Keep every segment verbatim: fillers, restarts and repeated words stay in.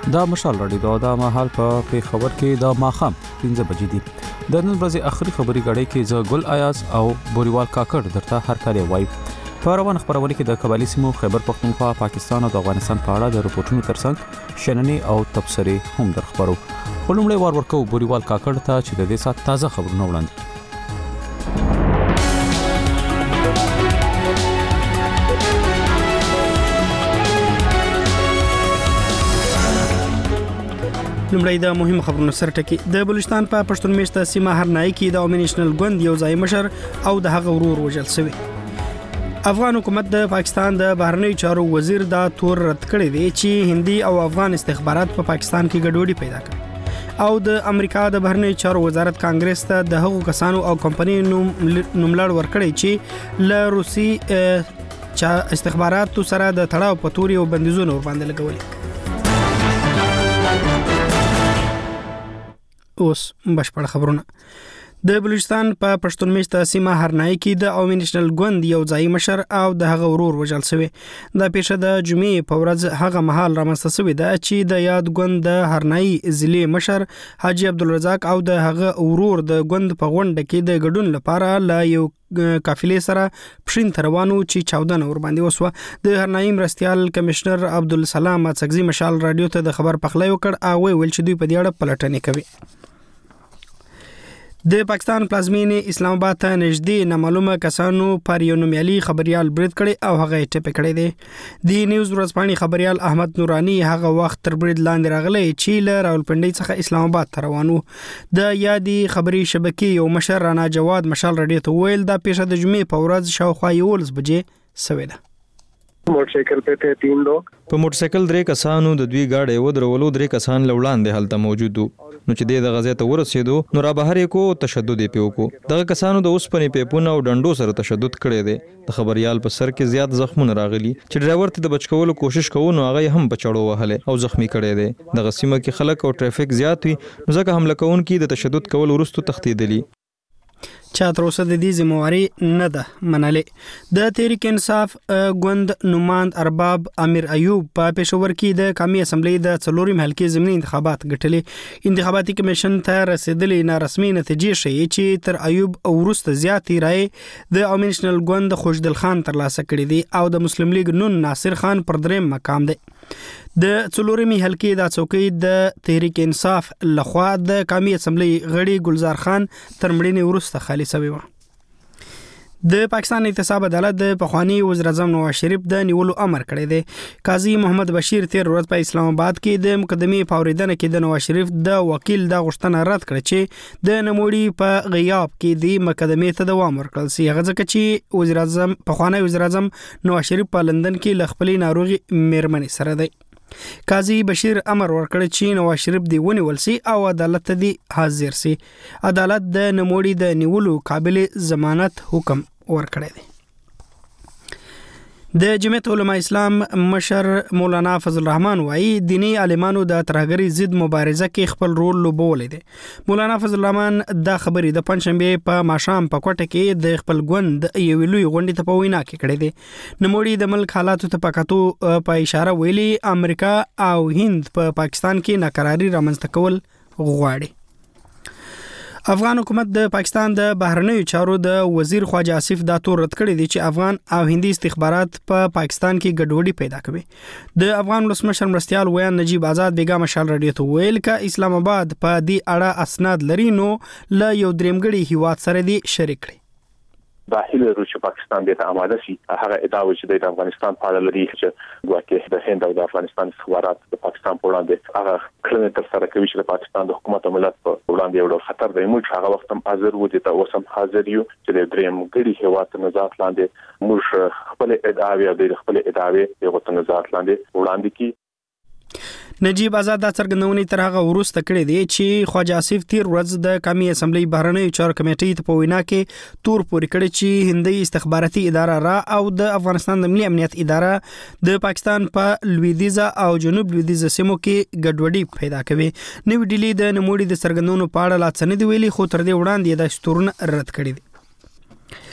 دا مشال راډیو دا مهال په پیښور کې د ماخام پنځه بجې دي. د نن ورځې اخري خبري غړې کې ز ګل آیاز او بوریوال کاکړ درته هر کله وایي. په روان خبرونه کې د قبایلی سیمو خیبر پختونخوا، پاکستان او د افغانستان په اړه د رپورټونو ترڅنګ شننې او تبصرې هم درخبرو. ولومړی وار ورکو بوریوال کاکړ ته چې د دې سات تازه خبرونه وړاندې. لمړی د مهم خبرونو سره ټکی. د بلوچستان په پښتون میشته سیمه هرنای کې د عوامي نېشنل ګوند یو ځای مشر او د هغه ورور وژل شوی. افغان حکومت د پاکستان د بهرنی چارو وزیر دا تور رد کړی دی چې هندي او افغان استخبارات په پا پاکستان کې ګډوډي پیدا کړي او د امریکا د بهرنی چارو وزارت کانګرس ته د هغو کسانو او کمپنۍ نوم نوملړ ورکړی چې له روسي چا استخباراتو سره د تړاو په توري او بندیزونو باندې لګولي. اوس بشپړ خبرونه. د بلوچستان په پښتون میشته سیمه هرنای کې د عوامي نېشنل ګوند یو ځای مشر او د هغه ورور وژل شوی. دا پیښه د جمعې په ورځ هغه مهال رامنځته شوې ده چې د یاد ګوند د هرنای ضلع مشر حاجی عبدالرزاق او د هغه ورور د ګوند په غونډه کې د ګډون لپاره لا یو قافلې سره پښین روانو چې چاودنه ور باندې وسوه. د هرنای مرستيال کمشنر عبدالسلام اڅکزي مشال رادیو ته د خبر پخلی وکړ او ویل چې دوی په دې اړه پلټنې کوي. د پاکستان پلازمینې اسلام آباد ته نږدې نامعلومه کسانو پر یو نومیالي خبريال برید کړي او هغه ټپي کړی دی. د نیوز ورځپاڼې خبريال احمد نورانی هغه وخت تر برید لاندې راغلی چې له راولپنډۍ څخه اسلام آباد ته روانو. د یادي خبري شبکې یو مشر رانا جواد مشال رادیو ته ویل دا پیښه د جمعې په ورځ شاوخوا یولس بجې شوې ده. موټرسایکل په ته تین لوگ په موټرسایکل درې کسانو د دوی گاډي ودرولو درې کسان لوړاندې حالت موجود وو. نو چې د غزې ته ورسېدو نو را بهر کو تشدد پیو کو. دغه کسانو د اوسپنې پیپونه او ډنډو سره تشدد کړی دی. د خبريال په سر کې زیات زخمونه راغلي چې ډرایور ته د بچ کولو کوشش کوي نو هغه هم په چړو وهله او زخمی کړی دی. د غسیمه کې خلک او ټریفیک زیات وي نو ځکه حمله کوونکي د تشدد کول ورستو تختیدلی. چا تر اوسه د دې ذمہواری نه ده منلې. د تحریک انصاف ګوند نوماند ارباب امیر ایوب په پېښور کې د قومي اسمبلی د څلورم حلقې ضمني انتخابات ګټلې. انتخاباتي کمیشن ته رسیدلې نارسمي نتیجې شي چې تر ایوب وروسته زیاتې رائے د عوامي نېشنل ګوند خوشدل خان ترلاسه کړې دي او د مسلم لیگ نون ناصر خان پر دریم مقام دی. د څلورمې حلقې د څوکۍ د تحریک انصاف لخوا د قومي اسمبلی غړي ګلزار خان تر مړینې وروسته خالي شوی و. د پاکستان احتساب عدالت د پخوانی وزیر اعظم نواز شریف د نیولو امر کړی دی. قاضي محمد بشیر تیر ورځ په اسلام آباد کې د مقدمې په اوریدنه کې د نواز شریف د وکیل د غوښتنه رد کړه چې د نموړي په غیاب کې د مقدمې ته دوام ورکړل شي. هغه ځکه چې وزیر اعظم پخوانی وزیر اعظم نواز شریف په لندن کې ل خپلې ناروغي میرمنې سره دی. قاضي بشیر امر ورکړ چې نواز شریف دی ونیول سي او عدالت ته دی حاضر سي. عدالت د نموړي د نیولو قابل ضمانت حکم ورکړی دی. د جمعیت علماء اسلام مشر مولانا فضل الرحمن وایي دینی عالمانو د ترهګری ضد مبارزه کې خپل رول لوبولی دی. مولانا فضل الرحمن دا خبرې د پنځشنبه په ماښام په کوټه کې د خپل ګوند یو لوی غونډې ته په وینا کې کړې دي. نموړي د ملک حالاتو ته پکاتو په اشاره ویلي امریکا او هند په پا پاکستان کې ناکراری رامنځته کول غواړي. افغان حکومت د پاکستان د بهرنیو چارو د وزیر خواجه آصف دا تور رد کړی دی چې افغان او هندي استخبارات په پا پاکستان کې ګډوډي پیدا کوي. د افغان ولسمشر مرستيال ویان نجیب آزاد بیگا مشال رادیو ته ویل ک اسلام آباد په دې اړه اسناد لري نو ل یو درېمګړي هیواد سره دی شریک کړي. داخل روسي پاکستان د آماده شي هغه ادعا چې د افغانستان په اړه لري چې ګواکې د هند او د افغانستان استخبارات د پاکستان په وړاندې هغه کړنې تر سره کوي چې د پاکستان د حکومت او ملت په وړاندې یو ډول خطر دی. موږ هغه وخت هم حاضر وو چې اوس هم حاضر یو چې د دریم ګډي هیواد نظارت لاندې موږ خپل ادعاوې او د خپل ادعاوې یو ته نظارت لاندې وړاندې کی. نجیب آزاد د څرګندونې تر هغه وروسته کړی دی چې خواجه آصف تیر ورځ د قومي اسمبلی بهرنیو چارو کمیټې ته په وینا کې تور پورې کړی چې هندي استخباراتي اداره را او د افغانستان د ملي امنیت اداره د پاکستان په لویدیزه او جنوب لویدیزه سیمو کې ګډوډي پیدا کوي. نوې ډیلی د نموړي د څرګندونو په اړه لا څه نه دی ویلي خو تر دې وړاندې د ستورن رد کړی دی.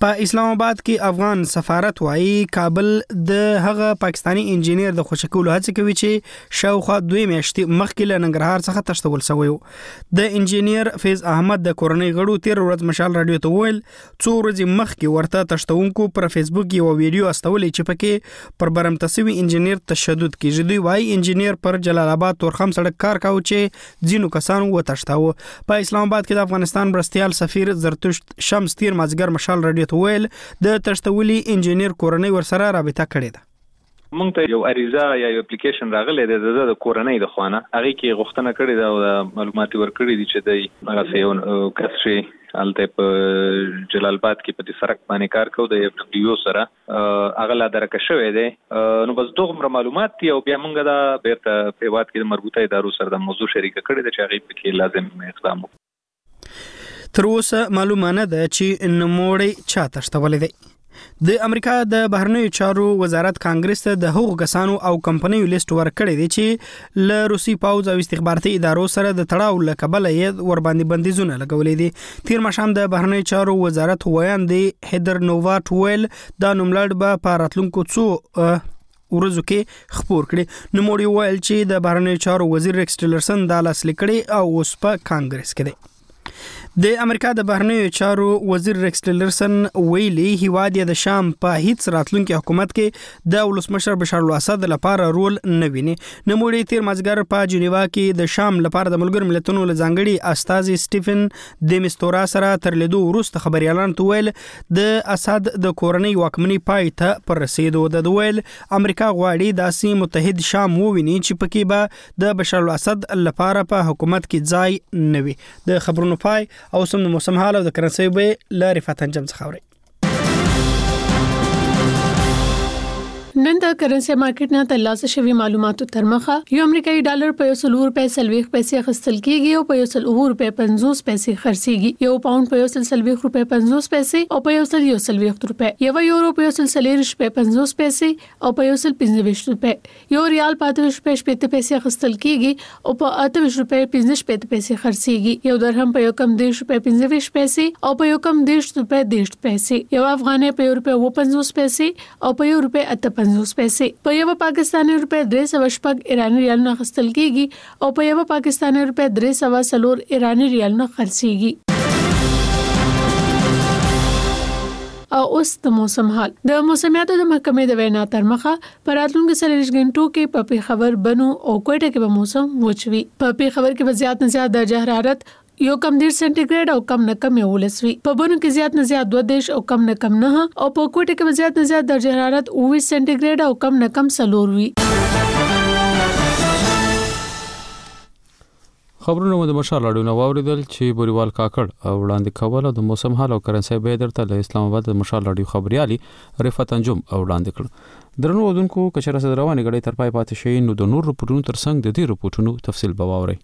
په اسلام آباد کې افغان سفارت وايي کابل د هغه پاکستانی انجینیر د خوشکولو هڅه کوي چې شاوخوا دوه میاشتې مخکې له ننګرهار څخه تښتول شوی و. د انجینیر فیض احمد د کورنۍ غړو تیر ورځ مشال رادیو ته ویل څو ورځې مخکې ورته تښتونکو پر فیسبوک یو ویډیو استولې چې پکې پر برمتسوي انجینیر تشدد کیږي. دوی وايي انجینیر پر جلال آباد تورخم سړک کار کاوه چې ځینو کسانو وتښتاوه. په اسلام آباد کې د افغانستان مرستیال سفیر زرتشت شمس تیر مازګر مشال رادیو ویل د تشتولي انجینیر کورنۍ ورسره رابطه کړې ده. مونږ ته یو اریزه یا یو اپلیکیشن راغلی دی د کورنۍ د خوانه هغه کې غوښتنه کړې ده او معلومات ورکړي دي چې د هغه یو کس چې الته په جلال آباد کې په سرک باندې کار کوي د اف ډبلیو سره هغه لا درکه شوی دی. نو بس دغه معلومات دي او بیا مونږ دا بیرته په واد کې مربوطه ادارو سره د موضوع شریک کړي ده چې هغه په کې لازم اقدام وکړي. تر اوسه معلومه نه ده چې نوموړی چا تښتولی دی. د امریکا د بهرنیو چارو وزارت کانګرس ته د هغو کسانو او کمپنیو لیست ورکړی دی چې له روسي پوځ او استخباراتي ادارو سره د تړاو له کبله یې ورباندې بندیزونه لګولې دي. تیر ماښام د بهرنیو چارو وزارت ویاندې هیدر نوواټ ویل دا نوملړ به په راتلونکو څو ورځو کې خپور کړي. نوموړي ویل چې د بهرنیو چارو وزیر ریکس ټیلرسن دا لاسلیک کړي او اوس په کانګرس کې دی. د امریکا د بهرنیو چارو وزیر ریکس ټیلرسن ویلي هیواد د شام په هیڅ راتلونکي حکومت کې د ولسمشر بشار الاسد لپاره رول نه ویني. نوموړي تیر مازګر په جنیوا کې د شام لپاره د ملګرو ملتونو له ځانګړي استازي سټیفن د مستورا سره تر لیدو وروسته خبريالان ته ویل د اسد د کورنۍ واکمنۍ پای ته پر رسیدو. د ویل امریکا غواړي داسې متحد شام وویني چې پکې به د بشار الاسد لپاره په حکومت کې ځای نه وي. د خبرونو پای او سم د موسم حال او د کرنسي به لاري فتنجم څخه اوري. نن د کرنسي مارکیټ نه ترلاسه شوی معلوماتو تر مخه یو امریکایي ډالر په یو سل روپے سلويخ پیسې خستل کیږي او په یو سل روپے پنځوس پیسې خرڅيږي. یو پاوند په یو سل سلويخ روپے پنځوس پیسې او په یو سل یو سلويخ روپے. یو یورو په یو سل سلیریش په پنځوس پیسې او په یو سل پنځه ویشت روپے. یو ریال په اته روپے شپږ پیسې خستل کیږي او په اته ویشت روپے پنځه شپږ پیسې خرڅيږي. یو درهم په یو کم دیش روپے پنځه ویشت پیسې او په یو کم دیش روپے دیش پیسې. یو افغاني په یو روپے و پنځوس پیسې او په یو روپے اته پنځوس پیسې. په یو پاکستاني روپے درې سوه شپږ ایرانی ریال نه خستل کیږي او په یو پاکستاني روپے درې سوه څلور ایرانی ریال نه خرڅيږي. او اوس د موسم حال. د موسمیاتو د محکمې د وینا تر مخه پر راتلونکو څلوېښت غنټو کې په پیښور بنو او کوټه کې به موسم وچوي. په پیښور کې به زیات نه زیات درجه حرارت یو کم ډیر سنټیګریډ او کم نه کم یو لسوي. په بونو کې زیات نه زیات دوه دیش او کم نه کم نه او په کوټه کې زیات نه زیات درجه حرارت اووه سنټیګریډ او کم نه کم څلور وي. خبرونه مو د مشال اړوند واوریدل چې بوریوال کاکړ او وړاندې کول د موسم حال او کرنسي به درته له اسلام آباد د مشال اړیو خبريالي رفعت انجم او وړاندې کړ. درنو ودونکو کچره سره روانې غړي تر پای پاتې شي نو د نور رپورټونو ترڅنګ د دې رپورټونو تفصیل به واوري.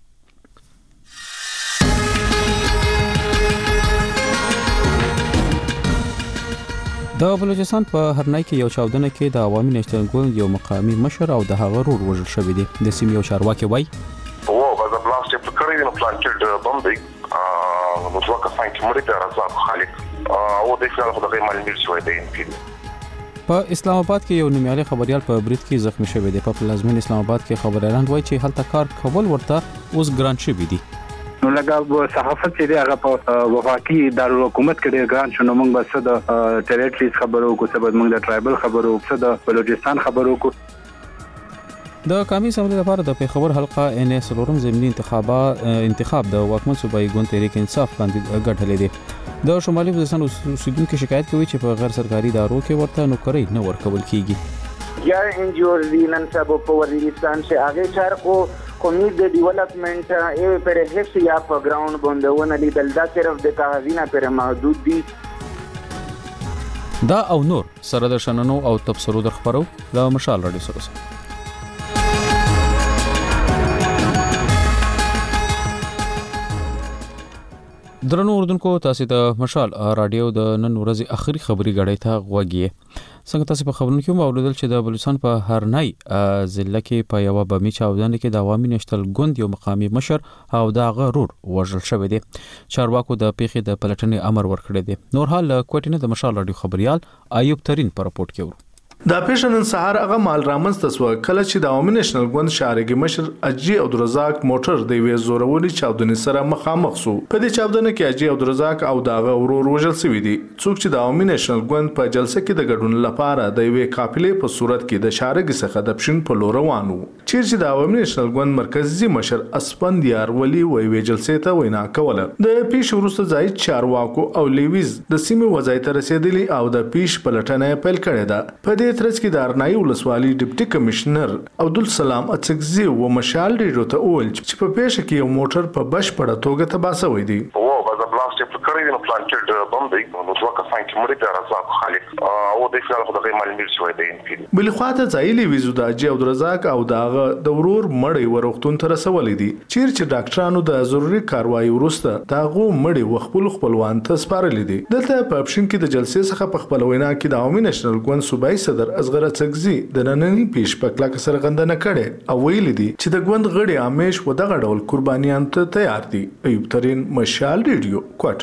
د بلوچستان په هرنای کې یو چاودنه کې د عوامي نېشنل ګوند یو مقامی مشر او د هغه رور وژل شوی دی. د سیمې یو چارواکي وایي هو بعد بلاست فکرې نو پلانټډ بمبي متوقع فاین کمرې ته رضا خالق او د فعل خدای مال میر شوی دی. په اسلام آباد کې یو نومیالي خبريال په برید کې زخمی شوی دی. په پلازمین اسلام آباد کې خبريالان وایي چې هلته کار کول ورته اوس ګران شوی دی. نو لکه صحافت چې دی هغه په وفاقي دارالحکومت کې ډېر ګران شو. نو موږ به څه د ټریټریز خبرو کو څه به موږ د ټرایبل خبرو څه د بلوچستان خبرو کو. د قومي اسمبلی لپاره د پیښور حلقه ان اس لورم ضمني انتخابات انتخاب د واکمن صوبایي ګوند تحریک انصاف باندې ګټلې دي. د شمالي وزیرستان اوسیدونکو شکایت کوي چې په غیر سرکاري ادارو کې ورته نوکری نه ورکول کیږي. یا ان جی اوز دی نن سبا په وزیرستان سے آگے چار کو کمیټ د ډیولپمنٹ ای پر هیڅ یا په ګراوند باندې ونه لیدل دا صرف د کاغذینه پر محدود دي. دا او نور سره د شننو او تبصرو د خبرو د مشال رادیو سره. درنو اردوونکو تاسو د مشال رادیو د نن ورځې اخري خبري غړې ته غوږی. څنګه تاسو په خبرونو کې مولیدل چې د بلوچستان په هرنای ضلع کې په یو بمی چاودنه کې د عوامي نشتل ګوند یو مقامی مشر او دا غرور وژل شوی دی. چارواکو د پیښې د پلټنې امر ورکړی دی. نور حال کوټینه د مشال رادیو خبريال ایوب ترين په رپورت کې ورو. دا پیښنن سهار هغه مال رامنځ تسو کله چې د عوامي نېشنل ګوند شارګي مشر اجي عبدالرزاق موټر د وی زورولي چاودنې سره مخامخ سو. په دې چاودنه کې اجي عبدالرزاق او داغه ورور وژل شوی دي. څوک چې د عوامي نېشنل ګوند په جلسه کې د ګډون لپاره د وی قافلې په صورت کې د شارګي څخه د پښین په لور روانو. چې د عوامي نېشنل ګوند مرکزی مشر اسپند یار ولی وی وی جلسې ته وینا کوله. د پیښ وروسته ځای چارواکو او لیویز د سیمې وضعیت رسیدلی او د پیښ پلټنه پیل کړې ده. په دې ترڅ کې د ارنای ولسوالي ډیپټي کمشنر عبدالسلام اڅکزي و مشال ریډو ته اول چې په پیښه کې یو موټر په بشپړه توګه تباسوي دي. او بعد بلاست په کړی نو پلانټډ بمبینګ نو څو کسان چې مړي د رزاق خالق او د خلکو خدای غیر معلومات شوی دی. بل خواته ځایلی ویزو د اجي عبدالرزاق او داغه د ورور مړی ورختون تر رسولې دي. چیر چې ډاکټرانو د ضروري کاروایی وروسته داغه مړی وخپل خپلوان ته سپارلې دي. دلته په اپشن کې د جلسې څخه په خپل وینا کې د عوامي نېشنل ګوند صوبایي صدر اصغر څکزي د نننی پیش په کلک سره غندنه کړي او ویل دي چې د ګوند غړي همیش و دغه ډول قربانیان ته تیار دي. ایوب ترين مشال ریډیو کوټ.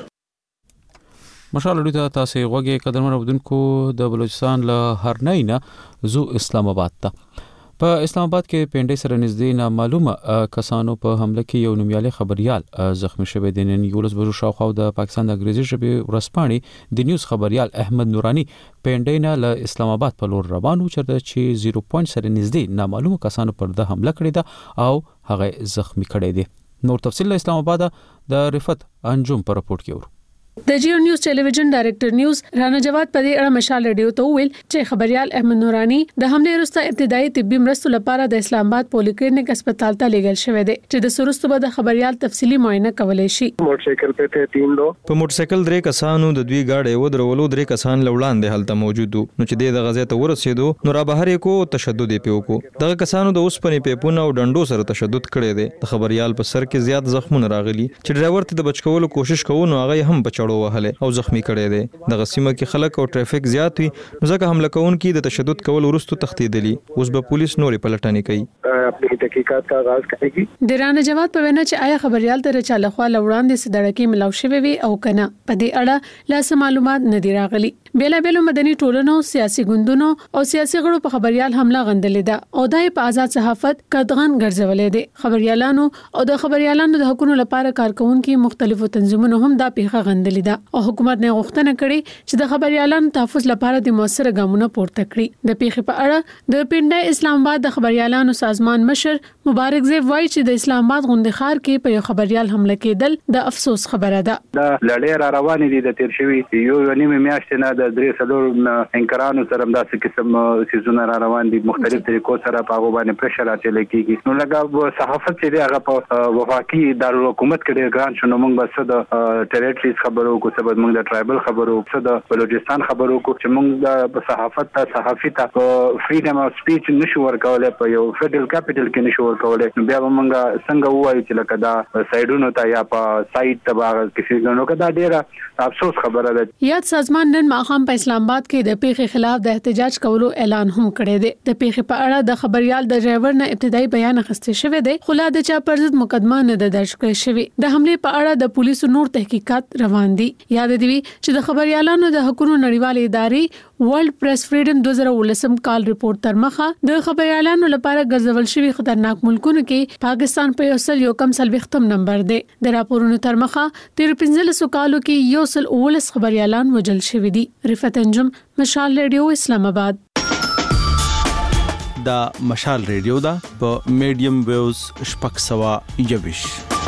مشال ریډیو ته تاسو غوږی قدرمن اودونکو د بلوچستان له هرنای نه زو اسلام آباد ته. په اسلام آباد کې پینډې سره نږدې نامعلومه کسانو په حمله کې یو نومیالي خبريال زخمی شوی دی. نن یولس بجو شاوخوا د پاکستان د انګریزي ژبې ورځپاڼې د نیوز خبريال احمد نورانی پینډې نه له اسلام آباد په لور روان و چې زیرو پوینټ سره نږدې نامعلومه کسانو پر د حمله کړې ده او هغه زخمی کړی دی. نور تفصیل له اسلام آباد د رفت انجم په رپورت کې ورو. د جیو نیوز ټلویزیون ډایریکټر نیوز رانا جواد په دې اړه مشال ریډیو ته ویل چې خبريال احمد نورانی د حمله وروسته ابتدایي طبي مرستو لپاره د اسلام آباد پولیکلینیک هسپتال ته لیږل شوی دی چې د سروستو به د خبريال تفصیلی معاینه کولای شي. موټرسایکل په ته تین لو په موټرسایکل درې کسانو د دوی گاډي ودرولو درې کسان لوړاندې حالت موجود نو چې د غزې ته ورسېدو نو را بهر کو تشدد پیو کو. دغه کسانو د اوسپنې پیپونه او ډنډو سره تشدد کړی دی. د خبريال په سر کې زیات زخمونه راغلي چې ډرایور ته د بچکولو کوشش کوي نو هغه هم په چړو وهله او زخمی کړي دي. د غسیمه کې خلک او ټریفیک زیات وي نو ځکه حمله کوونکي د تشدد کول ورستو تختیدلی. اوس به پولیس نورې پلټنې کوي. خپل تحقیقات کا آغاز کوي. د رانا جواد په وینا چې آیا خبريال تر چاله خو لوړاندې سدړکې ملاو شوی وي او کنه په دې اړه لاس معلومات نه دی راغلي. بیلا بیلو مدني ټولنو سیاسي ګوندونو او سیاسي غړو په خبريال حمله غندلې ده او دای په آزاد صحافت قدغن ګرځولې دي. خبريالانو او د خبريالانو د حقوقو لپاره کارکونکو مختلفو تنظیمونو هم دا پیښه غندلې ده او حکومت نه غوښتنه کړې چې د خبريالانو تحفظ لپاره د موثر ګامونه پورته کړي. د پیښې په اړه د پینډه اسلام آباد د خبريالانو سازمان مشر مبارک زیب وایي چې د اسلام آباد غوندخار کې په یو خبريال حمله کېدل د افسوس خبره ده. دا لړۍ را روانې دي د تیر شوی یو نیمه میاشتې نه د درې څلور انکرانو سره داسې قسم سيزونه را روان دي مختلف طریقو سره په هغه باندې پرشر اچول کېږي. نو لکه صحافت چې هغه په وفاقي دارالحکومت کې ګران شنو موږ بس د ټریټریز خبرو کو سبب موږ د ټرایبل خبرو څه د بلوچستان خبرو کو چې موږ د صحافت ته صحافي ته فریډم اف سپیچ نشو ورکولای په یو فدرل کیپټل کې نشو ورکولای. نو بیا موږ څنګه وایو چې لکه دا سایډونو ته یا په سایت ته باغ کې نو کدا ډیره افسوس خبره ده. یاد سازمان نن ماخام په اسلام آباد کې د پیښې خلاف د احتجاج کولو اعلان هم کړی دی. د پیښې په اړه د خبريال د ډرایور نه ابتدایي بیان اخیستل شوی دی خو لا د چا پر ضد مقدمه نه ده درج کړې شوی. د حمله په اړه د پولیسو نور تحقیقات روان دي. یاد دی چې د خبريالانو د حقوقو نړیوالې ادارې ورلد پریس فریډم دوه زره ولسم کال ریپورت تر مخه د خبريالانو لپاره ګرځول شوی خطرناک ملکونو کې پاکستان په یو سل یو کم سلويختم نمبر دی. د راپورونو تر مخه تیر پنځلس کالو کې یو سل اولس خبريالان وژل شوی دي. رفت انجم مشال ریډیو اسلام آباد. دا مشال ریډیو دا په میډیم ویوز شپږ سوه یوویش.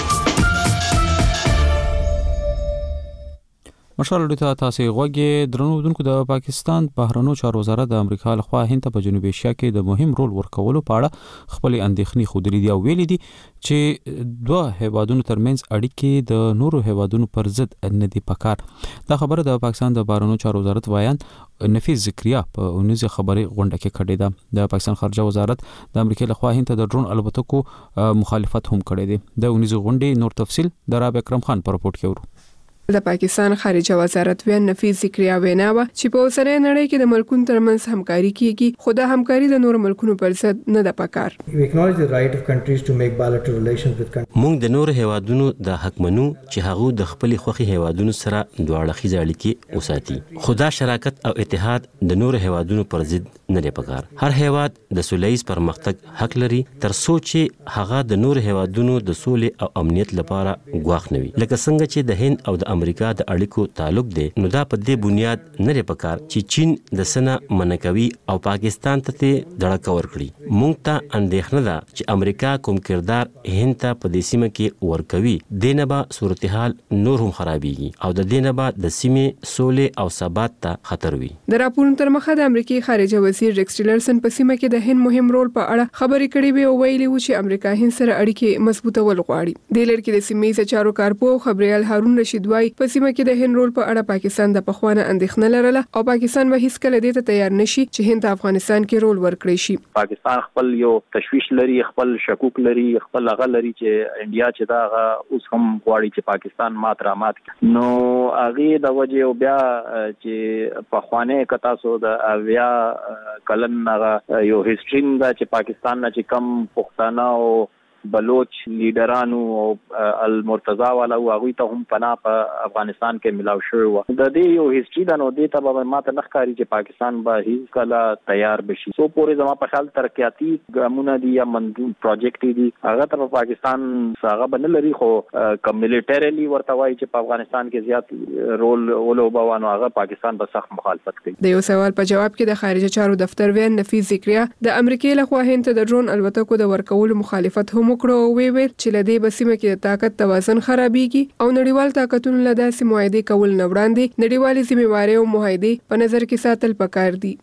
مشال ډیټا تاسو غوږی درنو دونکو د پاکستان بهرنیو چارو وزارت د امریکا لخوا هند ته په جنوبي ایشیا کې د مهم رول ورکولو په اړه خپل اندېښنې خوده دي او ویلي دي چې دوه هیوادونو ترمنځ اړیکې د نورو هیوادونو پر ضد نه دي پکار. دا خبره د پاکستان د بهرنیو چارو وزارت وایان نفیس ذکریا په اونیزه خبري غونډه کې کړې ده. د پاکستان خارجه وزارت د امریکا لخوا هند ته د ډرون الوتکو مخالفت هم کړې ده. د اونیزه غونډې نور تفصيل د راب اکرم خان پر رپورت کې ورو. د پاکستان خارجه وزارت ویان نفیس ذکریا وینا و چې په اوسنۍ نړۍ کې د ملکونو ترمنځ همکاري کیږي خو د همکاري د نور ملکونو پر ضد نه ده پکار. موږ د نور هیوادونو د حق منو چې هغه د خپل خوخي هیوادونو سره دوه اړخیزه اړیکې وساتي. خدا شراکت او اتحاد د نور هیوادونو پر ضد نه دی پکار. هر هیواد د سولهییز پرمختګ حق لري تر څو چې هغه د نور هیوادونو د سولې او امنیت لپاره غواخ نوي. لکه څنګه چې د هند او د امریکا د اړیکو تعلق دی نو دا په دې بنیاد نه لري پکار چې چین د سنا منکوي او پاکستان ته دړه کور کړی. مونږ ته اندېښنه ده چې امریکا کوم کردار هند ته په دې سیمه کې ورکوي دینه به صورتحال نور هم خرابېږي او د دینه به د سیمې سولې او ثبات ته خطر وي. د راپورونو تر مخه د امریکای خارجه وزیر ریکس ټیلرسن په سیمه کې د هند مهم رول په اړه خبرې کړې وي او ویلي و چې امریکا هند سره اړیکې مضبوطول غواړي. د لړ کې د سیمې چارو کارپو خبريال هارون رشید وايي په سیمه کې د هند رول په اړه پاکستان د پخوانه اندېښنه لرله او پاکستان به هیڅ کله دې ته تیار نشي چې هند افغانستان کې رول ورکړي شي. پاکستان خپل یو تشویش لري خپل شکوک لري خپل هغه لري چې انډیا چې دا اوس هم غواړي چې پاکستان مات را مات نو هغه د وجه او بیا چې پخوانه کتا سو د اویا کلن یو هیستوري دا چې پاکستان نه چې کم پښتانه او بلوچ لیډرانو او المرتضی والا او هغه ته هم پناه په افغانستان کې ملاو شوی و. د دې یو هیستوري دا نو دې ته به ماته نخکاری چې پاکستان به هیڅ کله تیار بشي. سو پورې زما په خیال ترقیاتی ګامونه دي یا منظور پروجیکټ دي هغه ته پاکستان هغه بنل لري خو کم ملټریلی ورته وایي چې په افغانستان کې زیات رول ولوبوانو هغه پاکستان به سخت مخالفت کوي. د یو سوال په جواب کې د خارجه چارو دفتر وین نفیس ذکریا د امریکای لخوا هند ته د ډرون الوتکو د ورکولو مخالفت هم وکړو او وی ویل چې لدې بسیمه کې د طاقت توازن خرابېږي او نړیوال طاقتونو له داسې معاهدې کول نه وړاندې نړیوالې ذمہوارۍ او معاهدې په نظر کې ساتل پکار دي.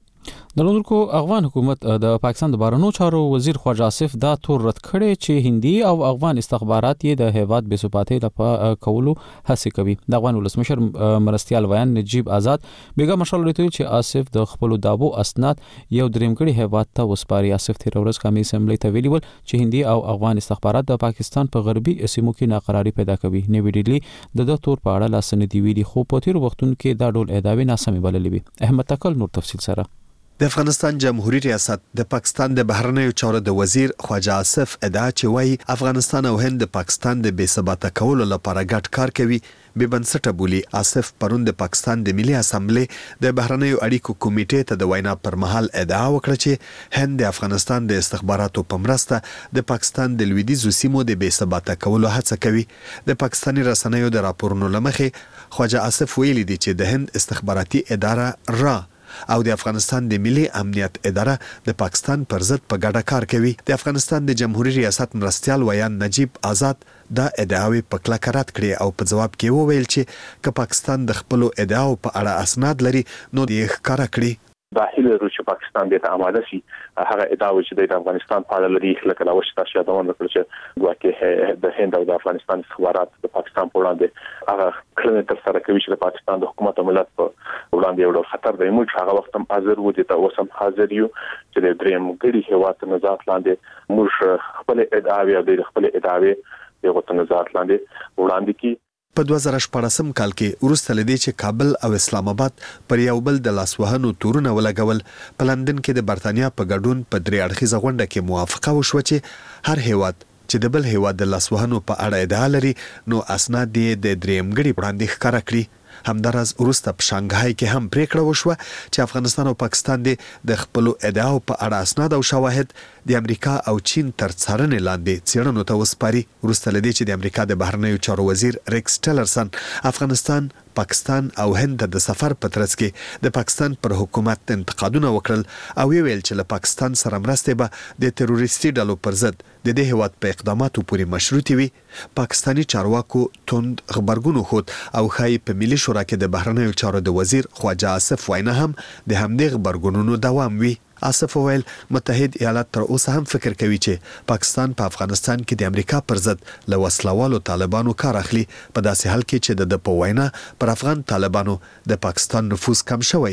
د لوندرکو افغان حکومت د پاکستان د بهرنیو چارو وزیر خواجه آصف دا تور رد کړي چې هندي او افغان استخبارات یې د هیواد بې ثباتۍ لپاره کولو هڅه کوي. د افغان ولسمشر مرستيال ویان نجیب آزاد بیګا مشال لري چې آصف د خپل دابو اسناد یو درېمګړي هیواد ته وسپاري. آصف تیر ورځ قومي اسمبلی ته ویلي ول چې هندي او افغان استخبارات د پاکستان په غربي سیمو کې ناقراری پیدا کوي. نوی ډیلی د د تور په اړه لاسنه دی ویلي خو په تیر وختونو کې دا ډول ادعاوې ناسمې بللې وي. احمد تکل نور تفصیل سره. د افغانستان جمهوریت ریاست د پاکستان د بهرنیو چارو د وزیر خواجه آصف ادعا چې وایي افغانستان او هند د پاکستان د بې ثباته کولو لپاره ګډ کار کوي به بنسټه بولی. آصف پرون د پاکستان د ملي اسمبلی د بهرنیو اړیکو کمیټې ته د وینا پر مهال ادعا وکړه چې هند د افغانستان د استخباراتو په مرسته د پاکستان د لویدیځو سیمو د بې ثباته کولو هڅه کوي. د پاکستاني رسنیو د راپورونو لمخې خواجه آصف ویلي دی چې د هند استخباراتي اداره را او د افغانستان د ملي امنیت اداره د پاکستان پر ضد په ګډه کار کوي. د افغانستان د جمهوریت ریاست مرستيال ویان نجیب آزاد دا ادعاوی په کلکه رد کړې او په جواب کې وویل چې که پاکستان د خپل ادعاو په اړه اسناد لري نو یې ښکاره کړي. داخله روس چې پاکستان دې ته آماده شي هغه ادعا چې د افغانستان په اړه لري لکه لا وشته چې دا ونه کړ چې ګواکې د هند او د افغانستان استخبارات د پاکستان په وړاندې هغه کړنې تر سره کوي چې د پاکستان د حکومت او ملت په وړاندې یو ډول خطر دی. موږ هغه وخت هم حاضر وو چې تاسو هم حاضر یو چې د دریم ګډي هیواد نظارت لاندې موږ خپل ادعاوې او د خپل ادعاوې یو نظارت لاندې وړاندې کی. په دوه زره شپږم کال کې وروسته لدې چې کابل او اسلام آباد پر یو بل د لاسوهنو تورونه ولګول په لندن کې د برتانیا په ګډون په درې اړخیزه غونډه کې موافقه وشوه چې هر هیواد چې د بل هیواد د لاسوهنو په اړه ادعا لري نو اسناد یې د درېمګړي وړاندې ښکاره کړي. همدارز وروسته په شانګهای کې هم پریکړه وشوه چې افغانستان او پاکستان د خپل ادعاو په اړه اسناد او شواهد د امریکا او چین تر څارنې لاندې څېړنو ته وسپاري. وروسته لدې چې د امریکا د بهرنیو چارو وزیر ریکس ټیلرسن افغانستان پاکستان او هند د سفر په ترڅ کې د پاکستان پر حکومت انتقادونه وکړل او ویل چې له پاکستان سره مرسته به د تروریستي ډلو پر ضد د دې هیواد په اقداماتو پورې مشروطي وي. پاکستانی چارواکو توند خبرګون خود او خای په ملي شورا کې د بهرنیو چارو د وزیر خواجه آصف وینا هم د همدې خبرګونونو دوام وي. آصف ویل متحد ایالات تر اوسه هم فکر کوي چې پاکستان په افغانستان کې د امریکا پر ضد له وسلوالو طالبانو کار اخلي په داسې حال کې چې د په وینا پر افغان طالبانو د پاکستان نفوذ کم شوی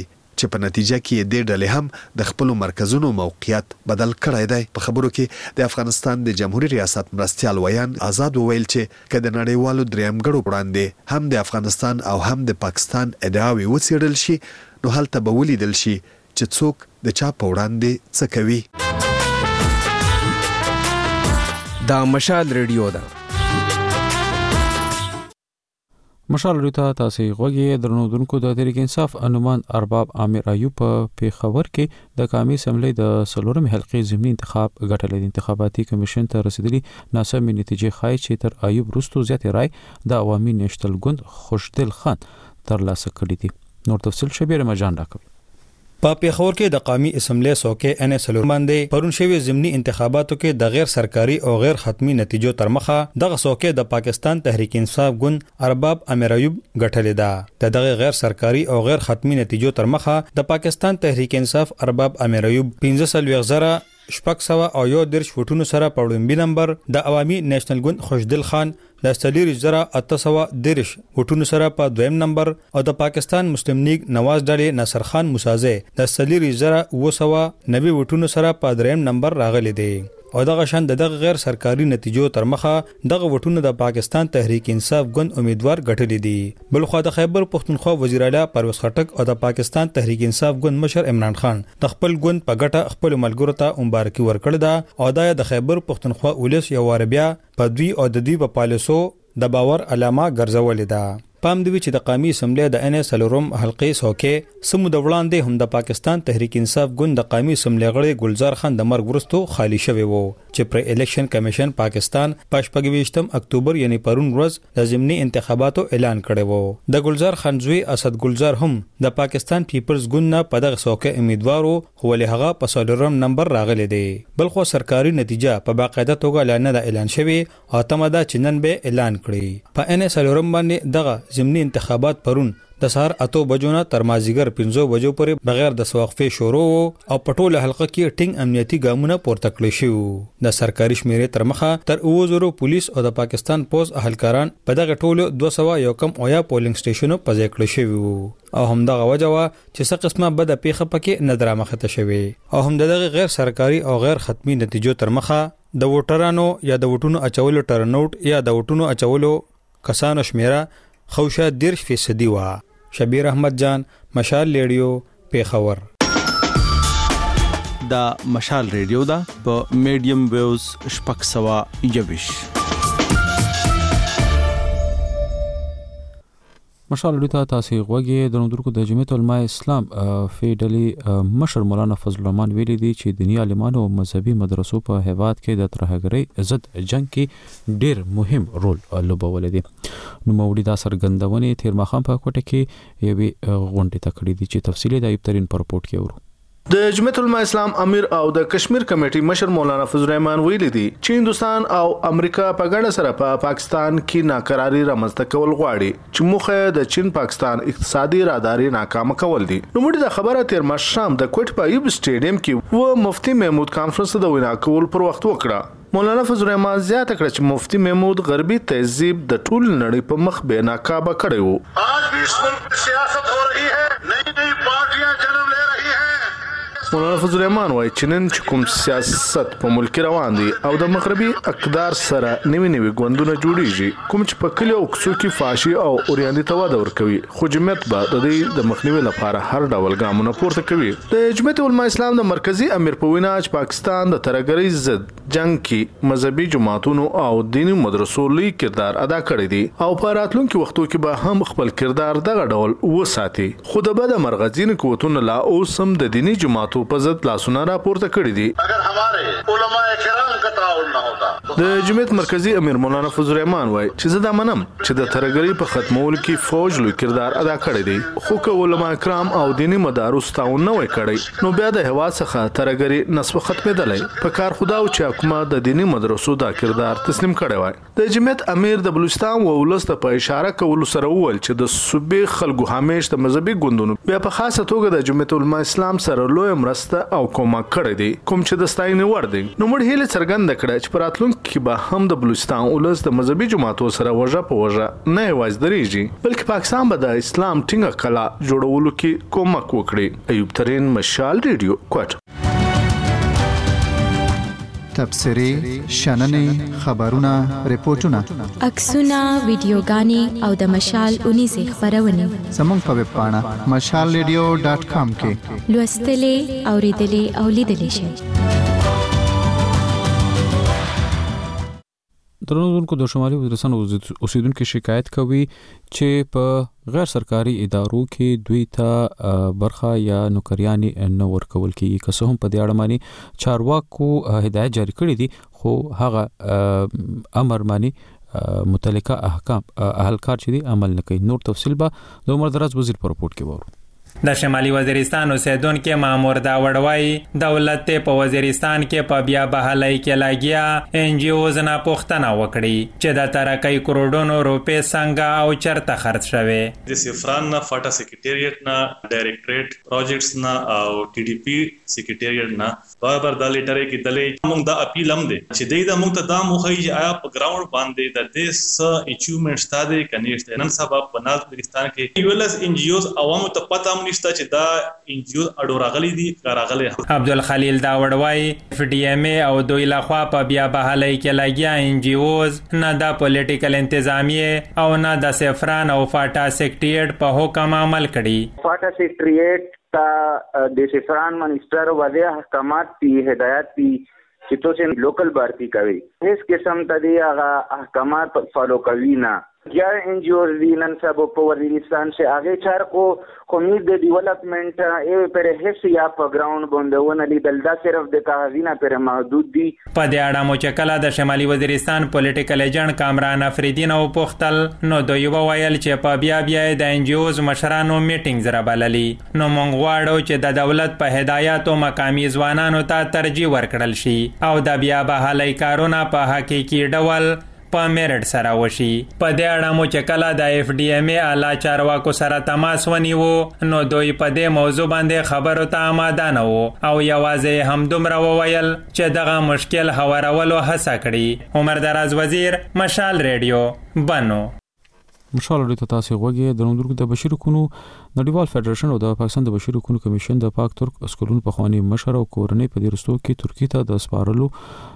چې په نتیجه کې د ډلې هم د خپل مرکزونو موقعیت بدل کړی دی. په خبرو کې د افغانستان د جمهوریت ریاست مرستيال ویان آزاد وویل چې کله نړیوالو دریم ګړو وړاندې هم د افغانستان او هم د پاکستان ادعاوې وڅېړل شي نو هلته به ولیدل شي چې څوک د چا په وړاندې څه کوي. دا مشال ریډیو ده. مشال ریډیو ته تاسو غوږی درنودونکو د تحریک انصاف انومان ارباب عامر ایوب په پیښور کې د قومي اسمبلی د سلورم حلقې ضمني انتخاب غټلې انتخاباتي کمیشن ته رسیدلي ناسمې نتیجې ښایي چې تر ایوب وروسته زیاتې رای د عوامي نېشنل ګوند خوشدل خان ترلاسه کړې دي. نور تفصیل شبیر مجان راکوي. په پیښور کې د قومي اسمبلی څوکۍ ان اس لور باندې پرون شوی ضمني انتخاباتو کې د غیر سرکاري او غیر حتمی نتیجو تر مخه دغه څوکۍ د پاکستان تحریک انصاف ګوند ارباب امیر ایوب غټلې ده. د دغه غیر سرکاري او غیر حتمی نتیجو تر مخه د پاکستان تحریک انصاف ارباب امیر ایوب پنځه سلوي زره شپږ سوه او یو درش فوټونو سره په وړاندې نمبر د عوامي نېشنل ګوند خوشدل خان د څلور زره اته سوه درش فوټونو سره په دویم نمبر او د پاکستان مسلم لیگ نواز ډلې ناصر خان موسازه د څلور زره اوه سوه نوي فوټونو سره په دریم نمبر راغلي دي. او دغه شان دغه غیر سرکاري نتیجو تر مخه دغه وټونه د پاکستان تحریک انصاف ګوند امیدوار غټلې دي. بلخو د خیبر پختونخوا وزیر اعلی پرویز خټک او د پاکستان تحریک انصاف ګوند مشر عمران خان د خپل ګوند په ګټه خپل ملګرو ته مبارکي ورکړه ده او د خیبر پختونخوا ولس یو واربیا په دوی او د دوی په پالیسو د باور علامه ګرځولې ده. پام دی چې د قومي اسمبلی د ان اس لورم حلقې څوکۍ سمو د وړاندې هم د پاکستان تحریک انصاف ګوند د قومي اسمبلی غړي ګلزار خان د مرګ وروسته خالی شوی وو چې پر الیکشن کمیشن پاکستان په شپږ اکتوبر یعنی پرون ورځ د ضمني انتخاباتو اعلان کړی وو. د ګلزار خان زوی اسد ګلزار هم د پاکستان پیپلز ګوند نه په دغه څوکۍ امیدوارو خو له هغه په سلورم نمبر راغلی دی. بلخو سرکاري نتیجه په باقاعده توګه لا نه اعلان شوی او تمه ده چې نن به اعلان کړي. په ان اس لورم باندې دغه ضمني انتخابات پرون د سهار اتو بجو نه تر مازیګر پنځو بجو پورې بغیر د سوقفې شروع او پټول حلقه کې ټینګ امنیتي ګامونه پورته کړی شو. د سرکاري شمیرې تر مخه تر اوه زره پولیس او د پاکستان پوز اهلکاران په دغه ټولو دوه سوه یو کم اویا پولینګ سټیشنو په ځای کړی شوي او همدغه وجه وه چې څه قسمه بده پیښه پکې نه درامخته شوې او هم دغه غیر سرکاري او غیر حتمي نتیجو تر مخه د ووټرانو یا د ووټونو اچولو ټرناوټ یا د ووټونو اچولو کسانو شمیره خوشه دیرش فیصدی وا. شبیر احمد جان مشال ریډیو پیښور. دا مشال ریډیو دا په میډیم ویوز شپږ سوه یویش. مشال ریډیو ته تاسو غوږی درنودونکو د جمعیت علماء اسلام فیډلی مشر مولانا فضل الرحمن ویلي دي چې دینی عالمانو او مذهبي مدرسو په هیواد کې د ترهګرۍ ضد جنگ کې ډیر مهم رول لوبولی دی. نو مولوی دا سرګندونې تیر ماښام په کوټه کې یوې غونډې ته کړې دي چې تفصیلي د ایوب ترین په رپورټ کې ورو. د جمعیت علماء اسلام امیر او د کشمیر کمیټې مشر مولانا فضل الرحمن ویلي دي چې هندستان او امریکا په ګډه سره په پاکستان کې ناکراری رامنځته کول غواړي چې موخه د چین پاکستان اقتصادي راداري ناکام کول دي. نو موږ د خبره تیر ماښام د کوټ په ایوب سټیډیم کې و مفتی محمود کانفرنس د وینا کول پر وخت وکړه. مولانا فضل الرحمن زیاته کړه چې مفتی محمود غربي تهذیب د ټول نړۍ په مخ به ناکام کړی وو. آج بھی اس ملک میں سیاست ہو رہی ہے, نئی نئی پارٹیاں جنم لے رہی ہیں. مولانا فضل الرحمن وايي چې نن چې کوم سیاست په ملک روان دي او د مغربي اقدار سره نوي نوي ګوندونه جوړیږي کوم چې په کلیو کوڅو کې فاشي او اوریاندي ته واده ورکوي خو جمعیت به د دې د مخنیوي لپاره هر ډول ګامونه پورته کوي. د جمعیت علماء اسلام د مرکزی امیر په وینا چې پاکستان د ترهګرۍ ضد جنگ کې مذهبي جماعتونو او دینی مدرسو لوی کردار ادا کړی دی او په راتلونکي وختو کې به هم خپل کردار دغه ډول وساتي. خو د بد مرغزین قوتونو لا اوس هم د دینی جماعتو په ضد لاسونه راپورته کړی دي. اگر ہمارے علماء کرام کا تعاون نہ ہوتا د جمعیت مرکزی امیر مولانا فضل الرحمن وايي چې زه دا منم چې د ترهګرۍ په ختمولو کې فوج لوی کردار ادا کړی دی خو که علماء کرام او دینی مدارس تعاون نه وای کړی نو بیا د هوا څخه ترهګرۍ نسبه ختمېدلی. په کار خدا او چې حکومت د دینی مدرسو دا کردار تسلیم کړی وای. د جمعیت امیر د بلوچستان او ولست په اشاره کولو سره وویل چې د صوبې خلکو همیش د مذهبي ګوندونو بیا په خاصه توګه د جمعیت علماء اسلام سره لوی مرسته او کومک کړی دی کوم چې د ستاینې وړ دی. نو موږ هیله څرګنده کړه چې په راتلونکي کې به هم د بلوچستان ولس د مذهبي جماعتو سره وژه په وژه نه یوازې درېږي بلکې پاکستان به د اسلام ټینګه کلا جوړولو کې کومک وکړي. ایوب ترین، مشال ریډیو، کوټ. تبصرې، شننې، خبرونه، ریپورتونه، عکسونه، ویډیوګانې او د مشال اونیزې خبرونه زموږ په ویب پاڼه مشال ریډیو ډاټ کام کې لوستلې، اوریدلې او لیدلې شئ. درنوونکو د شمالي وزیرستان اوسیدونکو شکایت کوي چې په غیر سرکاري ادارو کې دوی ته برخه یا نوکریانې نه ورکول کیږي. که څه هم په دې اړه باندې چارواکو هدایت جاری کړی دي خو هغه امر باندې متعلقه احکام اهلکار چې دي عمل نه کوي. نور تفصیل به د عمر دراز وزیر په رپورت کې وورو. د شمالي وزیرستان اوسیدونکو مامور داوړ وایي دولت په وزیرستان کې په بیا بحالۍ کې لاګیا ان جی اوز نه پوښتنه وکړي چې د ترکې کروڑونو روپې څنګه او چرته خرڅ شوه. د سفران نه فاټا سیکریټریټ نه ډایریکټریټ پروجیکټس نه او ټي ډي پی سیکریټریټ نه بار د لیټرې کې دلې موږ د اپیل هم دي چې دوی د موږ ته دا موخه یې آیا په ګراوند باندې د دې س اچیومنټ ستاده کنيشته نن سبا په ناز وزیرستان کې یولس ان جی اوز عوامو ته پته نشته چې دا ان جی او اډو راغلي دي راغلي. عبدالخلیل داوړ وایي اف ډي ام ای او دوی لخوا په بیا بحالۍ کې لاګیا ان جی اوز نه د پولیټیکل انتظامیه او نه د سفران او فاټا سیکریټریټ په حکم عمل کړي. فاټا سیکریټریټ تا د سفران منسٹر واضح احکامات پی هدایت پی چې تو چې لوکل بارتی کوي هیڅ قسم ته دی هغه احکامات فالو کوي نه. یا ان جی اوز دی نن سبا په وزیرستان سے آگے چار کو خمید د ډیولپمنٹ ای پر هیڅ یا په ګراوند باندې ونه لیدل دا صرف د کاغذینه پر محدود دي. په دې اړه مو چې کله د شمالي وزیرستان پولیټیکل ایجنټ کامران افریدی نو پوښتل نو دوی وویل چې په بیا بیا د ان جی اوز مشرانو میټینګ زره بللی. نو مونږ غواړو چې د دولت په هدایاتو مقامی ځوانانو ته ترجیح ورکړل شي او د بیا بحالۍ کارونه په حقیقي ډول په میرټ سره وشي. په دې اړه مو چې کله د اف ډي ام ای اعلی چارواکو سره تماس ونیو نو دوی په دې موضوع باندې خبرو ته آماده نه وو او یوازې همدومره وویل چې دغه مشکل هوارولو هڅه کړي. عمر دراز وزیر، مشال ریډیو، بنو. مشال ریډیو ته تاسو غوږی درنوونکو د بشیر کونو نړیوال فدریشن او د پاکستان د بشیر کونو کمیشن د پاک ترک اسکولونو په خواني مشر او کورنۍ په دې رستو کې ترکی ته د سپارلو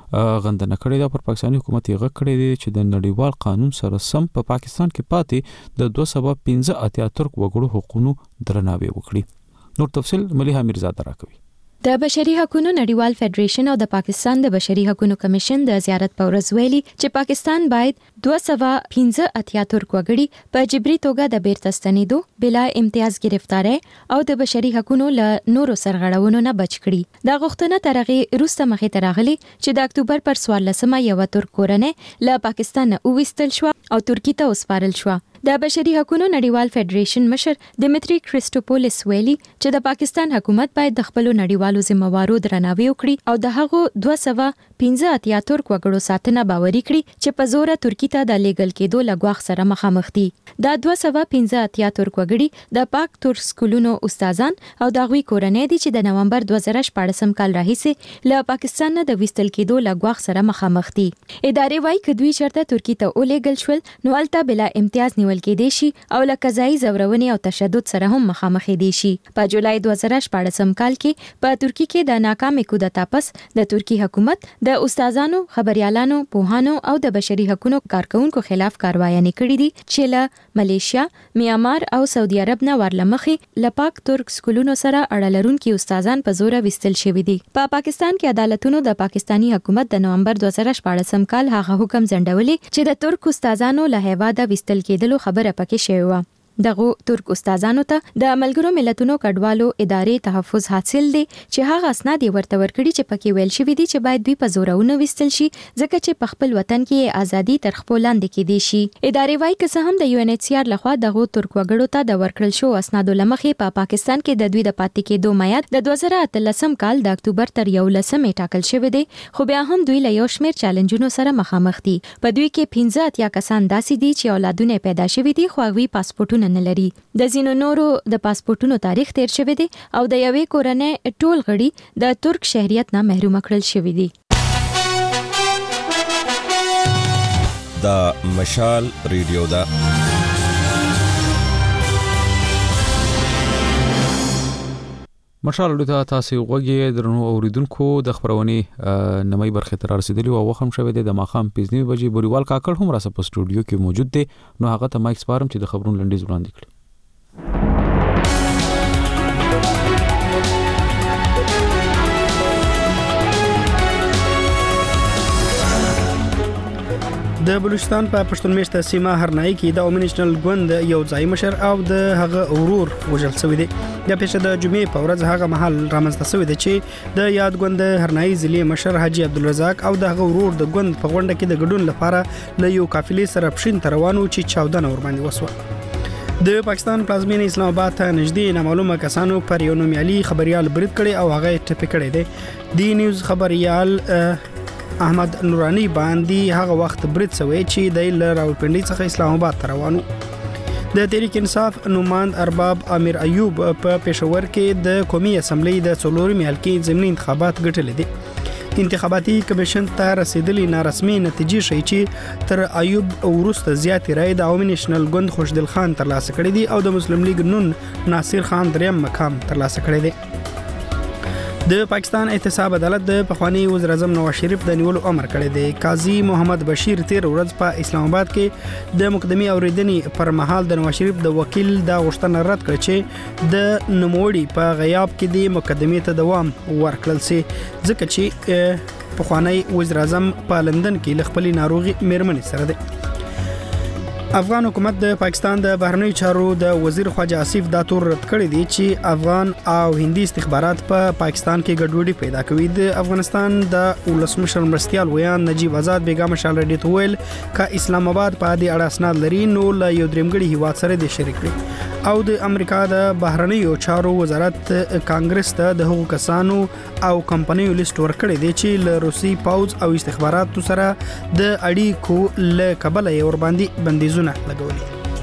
غندنه کړې ده. پر پاکستاني حکومت یې غږ کړی دی چې د نړیوال قانون سره سم په پاکستان کې پاتې د دوه سوه پنځه اتیا ترک وګړو حقوقو درناوی وکړي. نور تفصیل مليحه میرزاده راکوي. د بشري حقوقو نړیوال فدریشن او د پاکستان د بشري حقوقو کمیشن د زیارت په ورځ ویلي چې پاکستان باید دوه سوه پنځه اتیا ترک وګړي په جبري توګه د بیرته ستنېدو بلا امتیاز گرفتاری او د بشري حقوقو له نورو سرغړونو نه بچ کړي. دا غوښتنه تر هغې وروسته مخې ته راغلي چې د اکتوبر پر څوارلسمه یوه ترک کورنۍ له پاکستان نه وویستل شوه او ترکي ته وسپارل شوه. د بشري حقوقو نړیوال فدریشن مشر دیمتری کریسټوپولس ویلي چې د پاکستان حکومت باید د خپل نړیوالو ذمہوارو درناوی وکړي او د هغو دوه سوه پنځه اتیا ترک وګړو ساتنه باوري کړي چې په زوره ترکی ته د لیګل کېدو لګواخ سره مخامخ دي. دا دوه سوه پنځه اتیا ترک وګړي د پاک ترک سکولونو استادان او د هغوی کورنۍ دي چې د نومبر دوه زره شپاړسم کال راهیسې له پاکستان نه د ویستل کېدو لګواخ سره مخامخ دي. ادارې وايي چې دوی چرته ترکی ته ولېږل شول نو الته بلا امتیاز نیول کېدی شي او له قضایي زورونې او تشدد سره هم مخامخ دي شي. په جولای دوه زره شپاړسم کال کې په ترکی کې د ناکامې کودتا پس د ترکی حکومت د استادانو، خبريالانو، پوهانو او د بشري حقوقو کارکونکو خلاف کاروایانې کړې دي چې له ملیشیا، میانمار او سعودي عرب نه ورلمخې له پاک ترک سکولونو سره اړه لرونکي استادان په زور وستل شوي دي. په پا پاکستان کې عدالتونو د پاکستانی حکومت د نومبر دوه زره شپاړسم کال هغه حکم ځنډولې چې د ترک استادانو له هیواده وستل کېدلو خبره پکې شوې و. دغه ترک استادانو ته د ملګرو ملتونو کډوالو ادارې تحفظ حاصل دي چې هغه اسناد ورته ورکړي چې پکې ویل شوی دي چې باید دوی په زورونه وستل شي ځکه چې په خپل وطن کې ازادي تر خپل لاندې کېدي شي. ادارې وايي که څه هم د یو ان ایچ سی آر لخوا دغه ترک وګړو ته د ورکړل شو اسنادو لمخې په پا پاکستان کې د دوی د پاتې کېدو میعاد د دوه زره اتلسم کال د اکتوبر تر یولسمې ټاکل شوی دی خو بیا هم دوی له یو شمېر چیلنجونو سره مخامخ دي. په دوی کې پنځه اتیا کسان داسې دي چې اولادونه پیدا شوي دي خو هغوی پاسپورټونه پاسپورتونه نه لري. د زینو نورو د پاسپورتونو تاریخ تیر شوی دی او د یوې کورنۍ ټول غړي د ترک شهریت نه محروم کړل شوی دي. دا مشال ریډیو دا مشال ډیټا تاسو غوږی درنو اوریدونکو د خبرونې نمای برخه تر رسیدلی او وخم شوه د ماخام پېزنی بجې بوریوال کاکړ هم را په سټوډیو کې موجود دی. نو هغه ته مایک سپارم چې د خبرونو لنډیز وړاندې کړي. د بلوچستان په پښتون میشته سیمه هرنای کې د عمومي نېشنل ګوند یو ځای مشر او د هغه ورور وژل شوی دی. د پېښه د جمعې په ورځ هغه محل رامنځته شوی دی چې د یاد ګوند هرنای ضلع مشر حاجی عبدالرزاق او د هغه ورور د ګوند په غونډه کې د ګډون لپاره له یو قافلې سره پښین تر روانو چې چاودنه ور باندې وسوه. د پاکستان پلازمینه اسلام آباد ته نږدې نامعلومه کسانو پر یو نومیالي خبريال برید کړي او هغه ټپي کړي دي. دی نیوز خبريال احمد نورانی باندې هغه وخت برید شوی چې د راولپنډي څخه اسلام آباد ته روانو. د تحریک انصاف نوماند ارباب امیر ایوب په پېښور کې د قومي اسمبلی د څلورمې حلقې ضمني انتخابات ګټلې دي. انتخاباتي کمیشن ته رسیدلي نارسمي نتیجې ښیي چې تر ایوب وروسته زیاتې رای د عوامي نېشنل ګوند خوشدل خان ترلاسه کړی دی او د مسلم لیگ نون ناصر خان دریم مقام ترلاسه کړی دی. د پاکستان احتساب عدالت د پخوانی وزیر اعظم نواز شریف د نیولو امر کړی دی. قاضي محمد بشیر تیر ورځ په اسلام آباد کې د مقدمي اوریدنې پر مهال د نواز شریف د وکیل د غوښتنه رد کړ چې د نوموړي په غیاب کې د مقدمې ته دوام ورکړل شي ځکه چې پخوانی وزیر اعظم په لندن کې له خپلې ناروغي میرمنې سره دی. افغان حکومت د پاکستان د بهرنیو چارو د وزیر خواجه آصف دا تور رد کړی دی چې افغان او هندي استخبارات په پا پاکستان کې ګډوډي پیدا کوي. د افغانستان د ولسمشر مرستيال ویان نجیب آزاد بیگم مشال ریډي تویل ک اسلام آباد په دې اړه اسناد لري نو له یو درېمګړي هیواد سره د شریک کړي او د امریکا د بهرنیو چارو وزارت کانګرس ته د هغو کسانو او کمپنیو لیست ورکړی دی چې له روسي پاوز او استخباراتو سره د اړیکو له کبله یې ور باندې بندیز لګولي.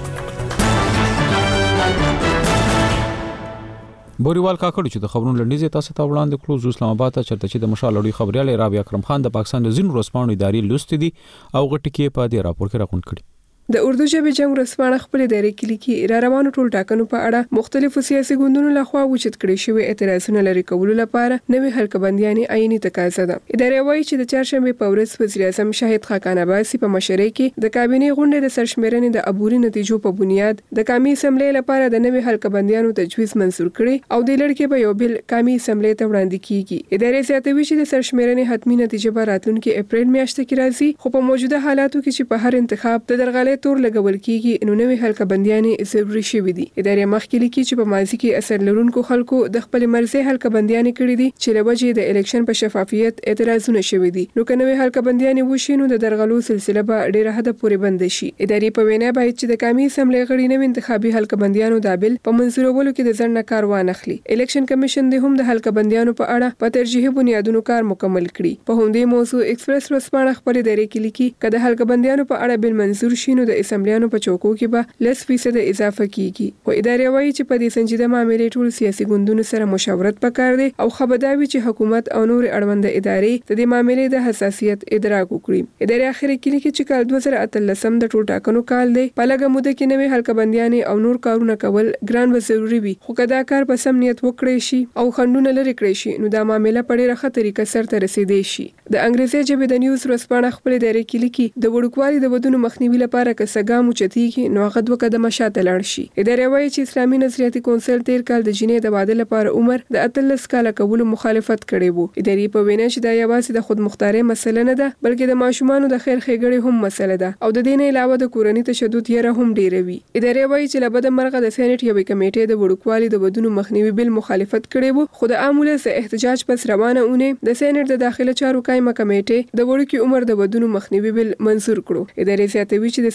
بوریوال کاکړ چې د خبرونو لنډیز تاسو ته وړاندې کړو. زو اسلام آباد ته چرته چې د مشال لړۍ خبريال رابعه اکرم خان د پاکستان د زین رسپانو ادارې لوستې دي او غټ کې په دې راپور کې راغونډ کړي. د اردو ژبې جنگ رسپانه خپل دایره کې لیکي را روانو ټول ټاکنو په اړه مختلفو سیاسي ګوندونو لخوا وچت کړي شوی اعتراضونه لري کولو لپاره نوې حلقه بندیانې عیني تقاضا ده. ادارې وایي چې د چهارشنبه په ورځ وزیر اعظم شاهد خاقان عباسي په مشرۍ کې د کابینې غونډې د سرشمیرنې د عبوري نتیجو په بنیاد د قومي اسمبلی لپاره د نوې حلقه بندیانو تجویز منزور کړي او د لړ کې به یو بل قومي اسمبلی ته وړاندې کیږي. ادارې زیاتوي چې د سرشمیرنې حتمی نتیجه به راتلونکي اپریل میاشت کې راځي خو په موجوده حالاتو کې چې په هر انتخاب د درغلې تور لګول کیږي نو نوې حلقه بندیانې ضروري شوې دي. ادارې مخکې لیکي چې په ماضي کې اثر لرونکو خلکو د خپل مرزي حلقه بندیانې کړې دي چې له وجې د الیکشن په شفافیت اعتراضونه شوي دي. نو که نوې حلقه بندیانې وشي نو د درغلو سلسله به ډېره حد پورې بند شي. ادارې په وینا باید چې د قومي اسمبلی غړي نوې انتخابي حلقه بندیانو د بل په منځورولو کې د ځنډ نه کار وانخلي. الیکشن کمیشن د هم د حلقه بندیانو په اړه په ترجیحي بنیادونو کار مکمل کړي. په همدې موضوع ایکسپریس ورسپانه خپل ادارې کې لیکي که د حلقه بندیانو په اړه بل منظور شي نو د اسمبلیانو په چوکو کې به لس فیصد اضافه کیږي. خو ادارې وایي چې په دې سنجیده معاملې ټول سیاسي ګوندونو سره مشاورت پکار دی او خبرداوي چې حکومت او نور اړوند ادارې د دې معاملې د حساسیت ادراک وکړي. ادارې اخر کې لیکي چې کال دوه زره اتلسم د ټول ټاکنو کال دی په لږه موده کې نوې حلقه بندیانې او نور کارونه کول ګران و ضروري وي خو کدا کار په سم نیت وکړي شي او خندونه لري کړی شي نو دا معاملې په ډېره ښه طریقه سرته رسیدي شي. د انګریزي ژبې د نیوز ورسپانه خپل ادارې کې لیکي د وړوکوالي د ودونو مخنیوي لپاره که سګام اوچتیږي نو هغه دوه قدمه شاته لاړ شي. ادارې وایي چې اسلامي نظریاتي کونسل تیر کال د جنې د واده لپاره عمر د اتلس کاله کولو مخالفت کړی وو. ادارې په وینا چې دا یوازې د خودمختارۍ مسله نه ده بلکې د ماشومانو د خیر ښېګڼې هم مسله ده او د دې نه علاوه د کورني تشدد یې هم ډیروي. ادارې وایي چې له بده مرغه د سېنات یوې کمیټې د وړوکوالي د ودونو مخنیوي بل مخالفت کړی وو خو د عامله سه احتجاج پس روانه اونۍ د سېنات د داخله چارو قائمه کمیټې د وړوکي عمر د ودونو مخنیوي بل منزور کړو. ادارې زیاتوي چې د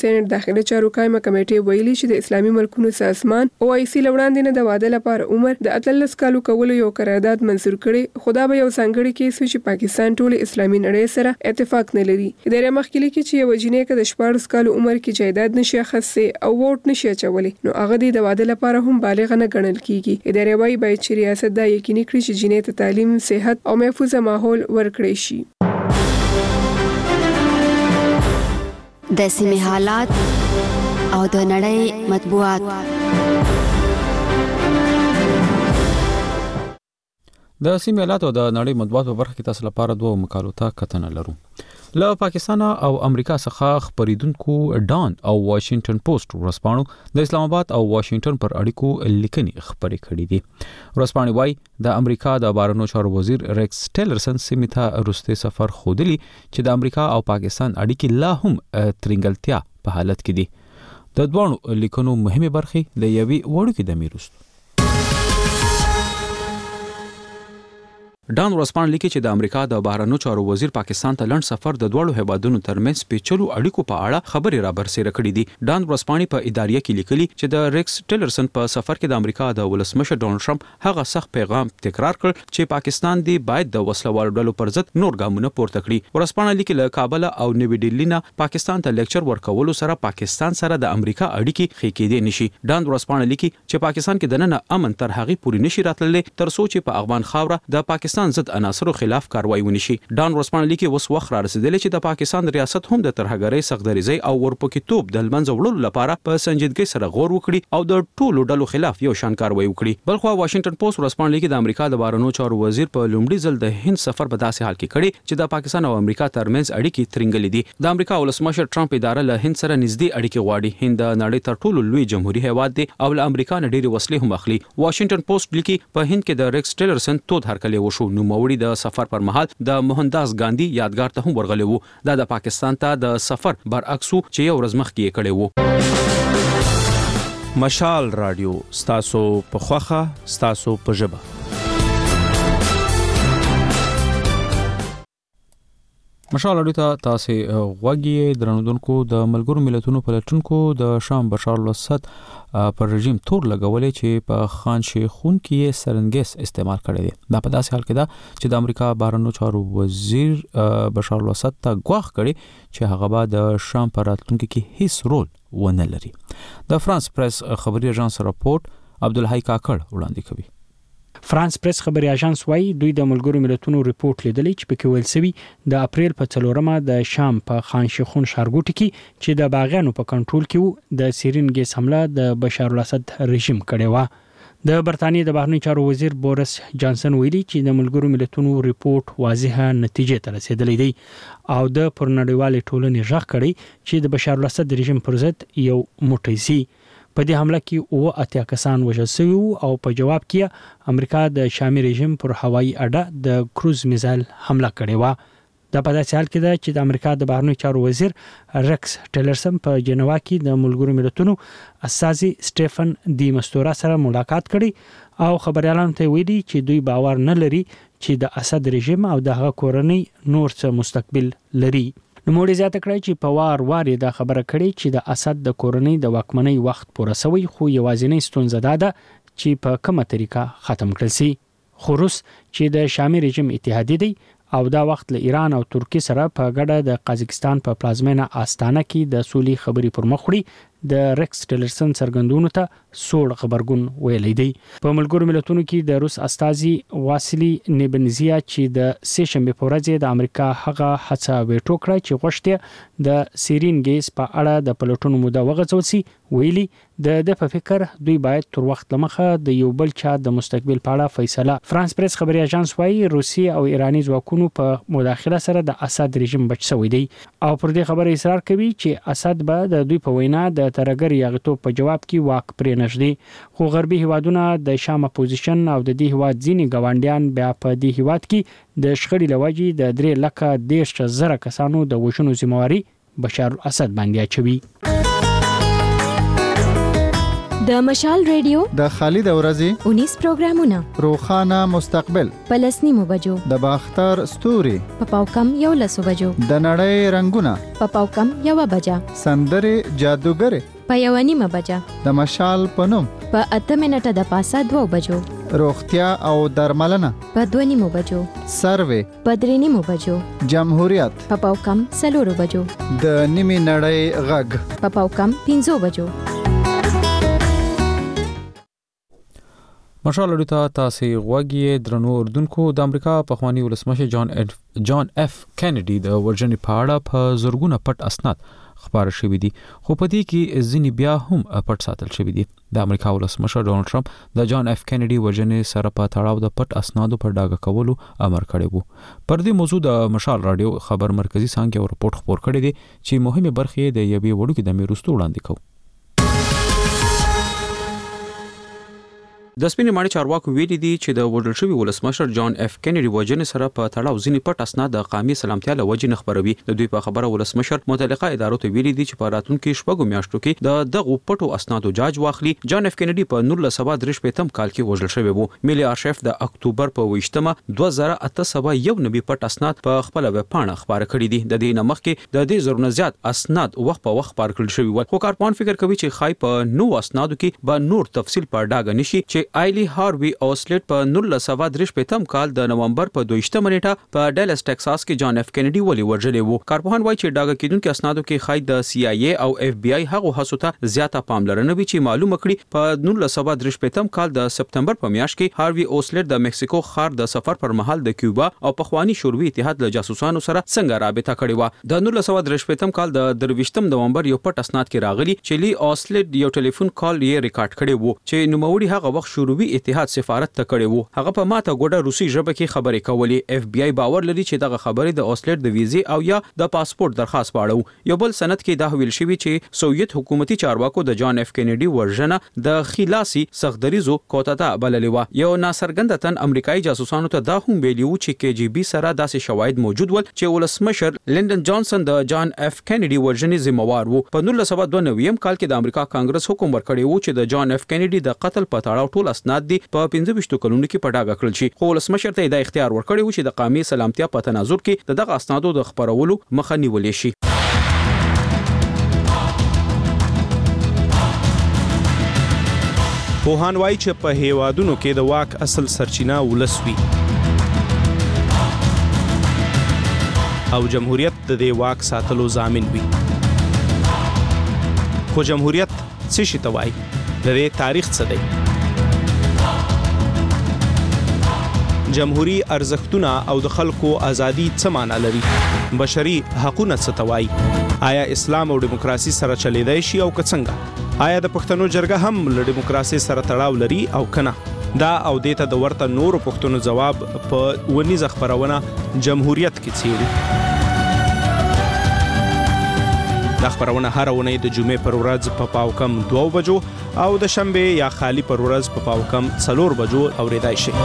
سېنات داخلي چارو قائمه کمیټه ویلي چې د اسلامي ملکونو سازمان او آی سی لوړاندې نه د واده لپاره عمر د اتلس کالو کولو یو قرارداد منزور کړي، خدا به یو ځانګړي کیس چې پاکستان ټول اسلامي نړۍ سره اتفاق نه لري. ادارې مخکې کې چې یو جنې کې د شپږ کالو عمر کې جایداد نشي اخیسته او ووټ نشي اچولي، نو هغه د واده لپاره هم بالغ نه ګڼل کیږي. ادارې وايي باید چې ریاست دا یقیني کړي چې جنې ته تعلیم، صحت او محفوظ ماحول ورکړي شي. د سیمې حالات او د نړۍ مطبوعات. د سیمې حالات او د نړۍ مطبوعات په برخه کې تاسو لپاره دوه مقالو ته کتنه لرو. له پاکستان او امریکا څخه خبرېدونکو ډان او واشنگټن پوسټ ورځپاڼو د اسلام آباد او واشنگټن پر اړیکو لیکنې خبرې کړې دي. ورځپاڼې وايي د امریکا د بهرنیو چارو وزیر ریکس ټیلرسن سیمې ته وروسته سفر ښودلی چې د امریکا او پاکستان اړیکې لا هم ترنګلتیا په حالت کې دي. د دوه لیکنو مهمه برخې د یوې وړوکې دمې وروسته. ډان ورسپان لیکي چې د امریکا د بهرنیو چارو وزیر پاکستان ته لند سفر د دوړو هیوادونو ترمنځ پیچلو اړیکو په اړه خبرې را برسېره کړې دي. ډان ورسپانی په اداریه کې لیکلي چې د ریکس ټیلرسن په سفر کې د امریکا د ولسمشر ډونالد ټرمپ هغه سخت پیغام تکرار کړ چې پاکستان دی باید د وسلوالو ډلو پر ضد نور ګامونه پورته کړي. ورسپانی لیکي له کابل او نیوی ډیلی نه پاکستان ته لیکچر ورکولو سره پاکستان سره د امریکا اړیکې ښې کېدې نشي. ډان ورسپانی لیکي چې پاکستان کې دننه امن تر هغه پورې نشي راتللی تر څو چې په افغان خاوره د پاکستان ضد عناصرو خلاف کاروایی ونشي. ډان ورسپان لیکي اوس وخت را رسیدلی چې د پاکستان ریاست هم د ترهګرۍ سختدریزۍ او ورپکېتوب د لمنځه وړلو لپاره په سنجیدګۍ سره غور وکړي او د ټولو ډلو خلاف یو شان کاروایی وکړي. بلخو واشنگټن پوسټ ورسپان لیکي د امریکا د بهرنیو چارو وزیر په لومړي ځل د هند سفر په داسې حال کې کړي چې د پاکستان او امریکا ترمنځ اړیکې ترنګلې دي. د امریکا ولسمشر ټرمپ اداره له هند سره نږدې اړیکې غواړي. هند د نړۍ تر ټولو لوی جمهوریت هیواد دی او له امریکا نه ډېرې وسلې هم اخلي. واشنگټن پوسټ لیکي په هند کې د ریکس ټیلرسن تود هرکلی وشو. نوموړي د سفر پر مهال د موهنداس ګاندھی یادګار ته هم ورغلی وو. دا د پاکستان ته د سفر برعکس چې یو ورځ مخکې یې کړی وو. مشال رادیو ستاسو په خوخه ستاسو په ژبه. مشال رادیو ته تاسو غوږی درنودونکو د ملګرو ملتونو پلټونکو د شام بشار الاسد پر رژیم تور لګولې چې په خان شیخون کې سرنګس استعمال کړی دی. دا په داسې حال کې ده چې د امریکا بهرنیو چارو وزیر بشار الاسد ته غواخ کړي چې هغه به د شام پر راتلونکي کې هیڅ رول ونه لري. د فرانس پریس خبري اژانس راپورټ عبدالحی کاکړ وړاندې کوي. فرانس پریس خبري اژانس وايي دوی د ملګرو ملتونو ریپورت لیدلی چې پکې ویل شوی د اپریل په څلورمه د شام په خان شیخون ښارګوټي کې چې د باغیانو په کنټرول کې وو د سیرین ګیس حمله د بشار الاسد رژیم کړې و. د برتانیې د بهرنیو چارو وزیر بوریس جانسن ویلي چې د ملګرو ملتونو ریپورت واضحه نتیجې ته رسیدلی دی او د پر نړیوال ټولنې ژغ کړي چې د بشار الاسد رژیم پر ضد یو موټی سي. په دې حمله کې او اتیا کسان وژل شوي او په جواب کې امریکا د شامي رژیم پر هوایي اډه د کروز میزایل حمله کړې و. دا په داسې حال کې ده چې د امریکا د بهرنیو چارو وزیر ریکس ټیلرسن په جنوا کې د ملګرو ملتونو استازي سټيفن دی مستورا سره ملاقات کړي او خبريالانو ته ویلي چې دوی باور نه لري چې د اسد رژیم او دغه کورنۍ نور څه مستقبل لري. نوموړي زیاته کړی چې په وار وار دا خبره کړې چې د اسد د کورنۍ د واکمنۍ وخت پوره شوی خو یوازینی ستونزه ده چې په کومه طریقه ختم کړل شي. خو روس چې د شامي رژیم اتحادی دی او دا وخت له ایران او ترکیه سره په ګډه د قازقستان په پلازمینه آستانه کې د سولې خبري پر مخ وړي د ریکس ټیلرسن څرګندونو ته سوړ خبرګون ویلي دی. په ملګرو ملتونو کې د روس استازي واسیلی نیبنزیا چې د سې شنبه په ورځ د امریکا هغه هڅه ویټو کړه چې غوښتي د سیرین ګیس په اړه د پلټونو موده وغځول شي، ویلي د د په فکر دوی باید تر وخت لمخه د یو بل چا د مستقبل په اړه فیصله. فرانس پریس خبري اژانس وايي روسي او ایرانی ځواکونو په مداخله سره د اسد رژیم بچ شوی دی او پر دې خبره اصرار کوي چې اسد به د دوی په وینا د ترګر یاغتو په جواب کې واک پرې نشدي. خو غربي هیوادونه د شام اپوزیشن او د دې هیواد ځینی ګاونډیان بیا په دې هیواد کې د شخړې لوجې د درې لکه دیرش زره کسانو د وژنو ذمہواری بشار الاسد باندې اچوي. د مشال ریډیو د خالد اورزی انیس پروګرامونه روخانه مستقبل پلسنیمو بجو د باختر ستوري پپاو کم یو لسو بجو د نړۍ رنگونه پپاو کم یو بجا سندره جادوګر په یو نیمه بجا د مشال پنوم په اته منټه د پاسه دوه بجو روغتیا او درملنه په دوه نیمو بجو سروې په درې نیمو بجو جمهوریت پپاو کم سلورو بجو د نیمه نړۍ غږ پپاو کم پنځو بجو مشال اړیتا تاسو غوږی درنو اردوونکو د امریکا پخوانی ولسمشر جان اف جان اف کینیډي د ورجنی پاړه په زورګونه پټ اسناد خبر شوې دي خو په دې کې ځینې بیا هم پټ ساتل شوې دي د امریکا ولسمشر ډونالد ټرمپ د جان اف کینیډي ورجنی سره په تړاو د پټ اسنادو پر ډاګه کولو امر کړی وو پر دې موضوع د مشال رادیو خبر مرکزی څنګه یو رپورت خبر کړی دی چې مهمه برخه د یوې وړوکې د میروستو وړاندې کوي د سپینې ماڼۍ چارواکو ویلي دي چې د وډل شوی ولسمشر جان اف کینیډي وجنې سره په تړاو ځینې پټ اسناد د قومي سلامتیا له وجې نه خبروي د دوی په خبره ولسمشر متعلقه ادارو ته ویلي دي چې په راتلونکو شپږو میاشتو کې د دغه پټو اسنادو جاج واخلي جان اف کینیډي په نولس سوه درې شپږم کال کې وژل شوی وو ملي ارشیف د اکتوبر په ویشتمه دوه زره اته سوه یو نوي پټ اسناد په خپل ویب پاڼه خبره کړې دي د دې نمخ کې د دې زرونه زیات اسناد وخت په وخت خبر کړل شوی و خو کارپوهان فکر کوي چې خای په نو اسنادو کې به نور تفصیل پر ډاګه نشي چې آیلی هاروی اوسلټ په نولس سوه درې شپږم کال د نومبر په دویشتمه نیټه په ډالس ټکساس کې جان اف کینیډي ولې ورجلې وو کارپوهان وایي چې ډاګه کېدونکو اسنادو کې خای د سی آی ای او اف بی آی هغه هڅو ته زیاته پاملرنه وی چې معلومه کړي په نولس سوه درې شپږم کال د سپتمبر په میاشت کې هاروی اوسلټ د مکسیکو ښار د سفر پر مهال د کیوبا او پخوانی شوروي اتحاد له جاسوسانو سره څنګه رابطه کړې و د نولس سوه درې شپږم کال د درویشتم نومبر یو پټ اسناد کې راغلي چې لی اوسلټ یو ټلیفون کال یې ریکارډ کړی وو چې نوموړي هغه وخت شوروي اتحاد سفارت ته کړی وو هغه په ماته ګوډه روسي ژبه کې خبرې کولې اف بی آی باور لري چې دغه خبرې د اوسلټ د ویزې او یا د پاسپورت درخواست پاړو یو بل سند کې دا ویل شوی چې سوویت حکومتي چارواکو د جان اف کینیډي ورژنه د خلاصي سختدریزو کوتاته بللې و یو ناصرګندتن امریکایي جاسوسانو ته دا هم ویلیو چې کې جی بي سره داسې شواهد موجود ول چې ولسمشر لندن جانسن د جان اف کینیډي ورژنې ذمہوار وو په نولس سوه دوه نوي کال کې د امریکا کانګرس حکم ورکړی وو چې د جان اف کینیډي د قتل په تړاو ټول اسناد دي په پنځه ویشت کلونو کې په ډاګه کړل شي خو ولسمشر ته دا اختیار ورکړی و چې د قومي سلامتیا په تناظر کې دغه اسنادو د خبرولو مخه نیولې شي پوهان وایي چې په هیوادونو کې د واک اصل سرچینه ولس وي او جمهوریت د دې واک ساتلو ضامن وي خو جمهوریت څه شي ته وایي د دې تاریخ څه دی جمهوری ارزښتونه او د خلکو ازادي څه معنی لري بشري حقوقونه څه ته وایي آیا اسلام او دیموکراسي سره چلیدای شي او که څنګه آیا د پښتنو جرګه هم له دیموکراسي سره تړاو لري او کنه دا او دیته د ورته نورو پښتنو جواب په ونیزه خبرونه جمهوریت کې څیړي دا خبرونه هر اونۍ د جمعې پر ورځ په پاو کم دوه بجو او د شنبه یا خالی پر ورځ په پاو کم څلور بجو اوریدای شي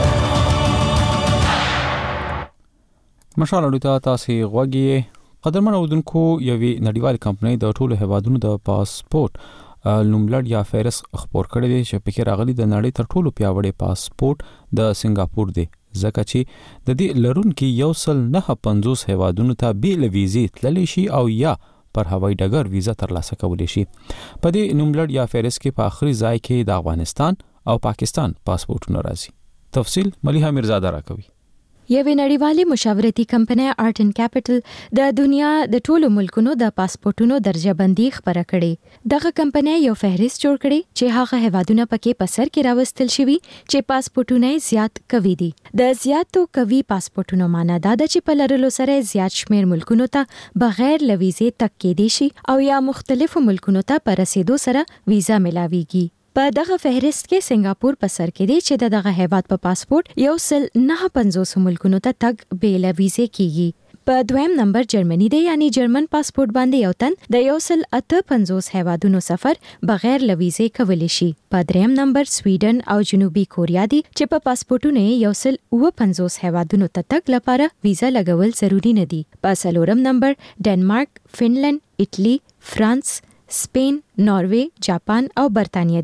مشال اړیتا تاسو غوږی قدرمن اودونکو یوې نړیوال کمپنۍ د ټولو هیوادونو د پاسپورت لومړی یا فهرست خبر کړی دی چې پکې راغلي د نړۍ تر ټولو پیاوړی پاسپورت د سنگاپور دی ځکه چې د دې لرونکو یو سل نه پنځوس هیوادونو ته بیل ویزې تللی شي او یا پر هوایي ډګر ویزه ترلاسه کولی شي په دې نوملړ یا فهرست کې په آخري ځای کې د افغانستان او پاکستان پاسپورتونه راځي تفصیل ملیحه میرزاده راکوي یوه نړیوالې مشاورتي کمپنۍ آرټن کیپټل د دنیا د ټولو ملکونو د پاسپورتونو درجه بندي خبره کړې دغه کمپنۍ یو فهرست جوړ کړي چې هغه هیوادونه پکې په سر کې راوستل شوي چې پاسپورتونه زیات قوي دي د زیاتو قوي پاسپورتونو معنی دا ده چې په لرلو سره زیات شمیر ملکونو ته بغیر لویزې تک کېدی شي او یا مختلفو ملکونو ته پر رسیدو سره ویزا ملاويږي په دغه فهرست کې سنگاپور په سر کې دی چې دغه هیواد په پاسپورت یو سل نه پنځوس ملکونو ته تګ بیل ویزه کیږي په دویم نمبر جرمني دی یعنی جرمن پاسپورت باندې یو تن د یو سل اته پنځوس هیوادونو سفر بغیر لویزه کولی شي په دریم نمبر سویډن او جنوبي کوریا دي چې په پاسپورتونو یو سل اوه پنځوس هیوادونو ته تګ لپاره ویزا لګول ضروری نه دي په څلورم نمبر ډنمارک فنلند ایټلی فرانس سپین ناروې جاپان او برتانیا دي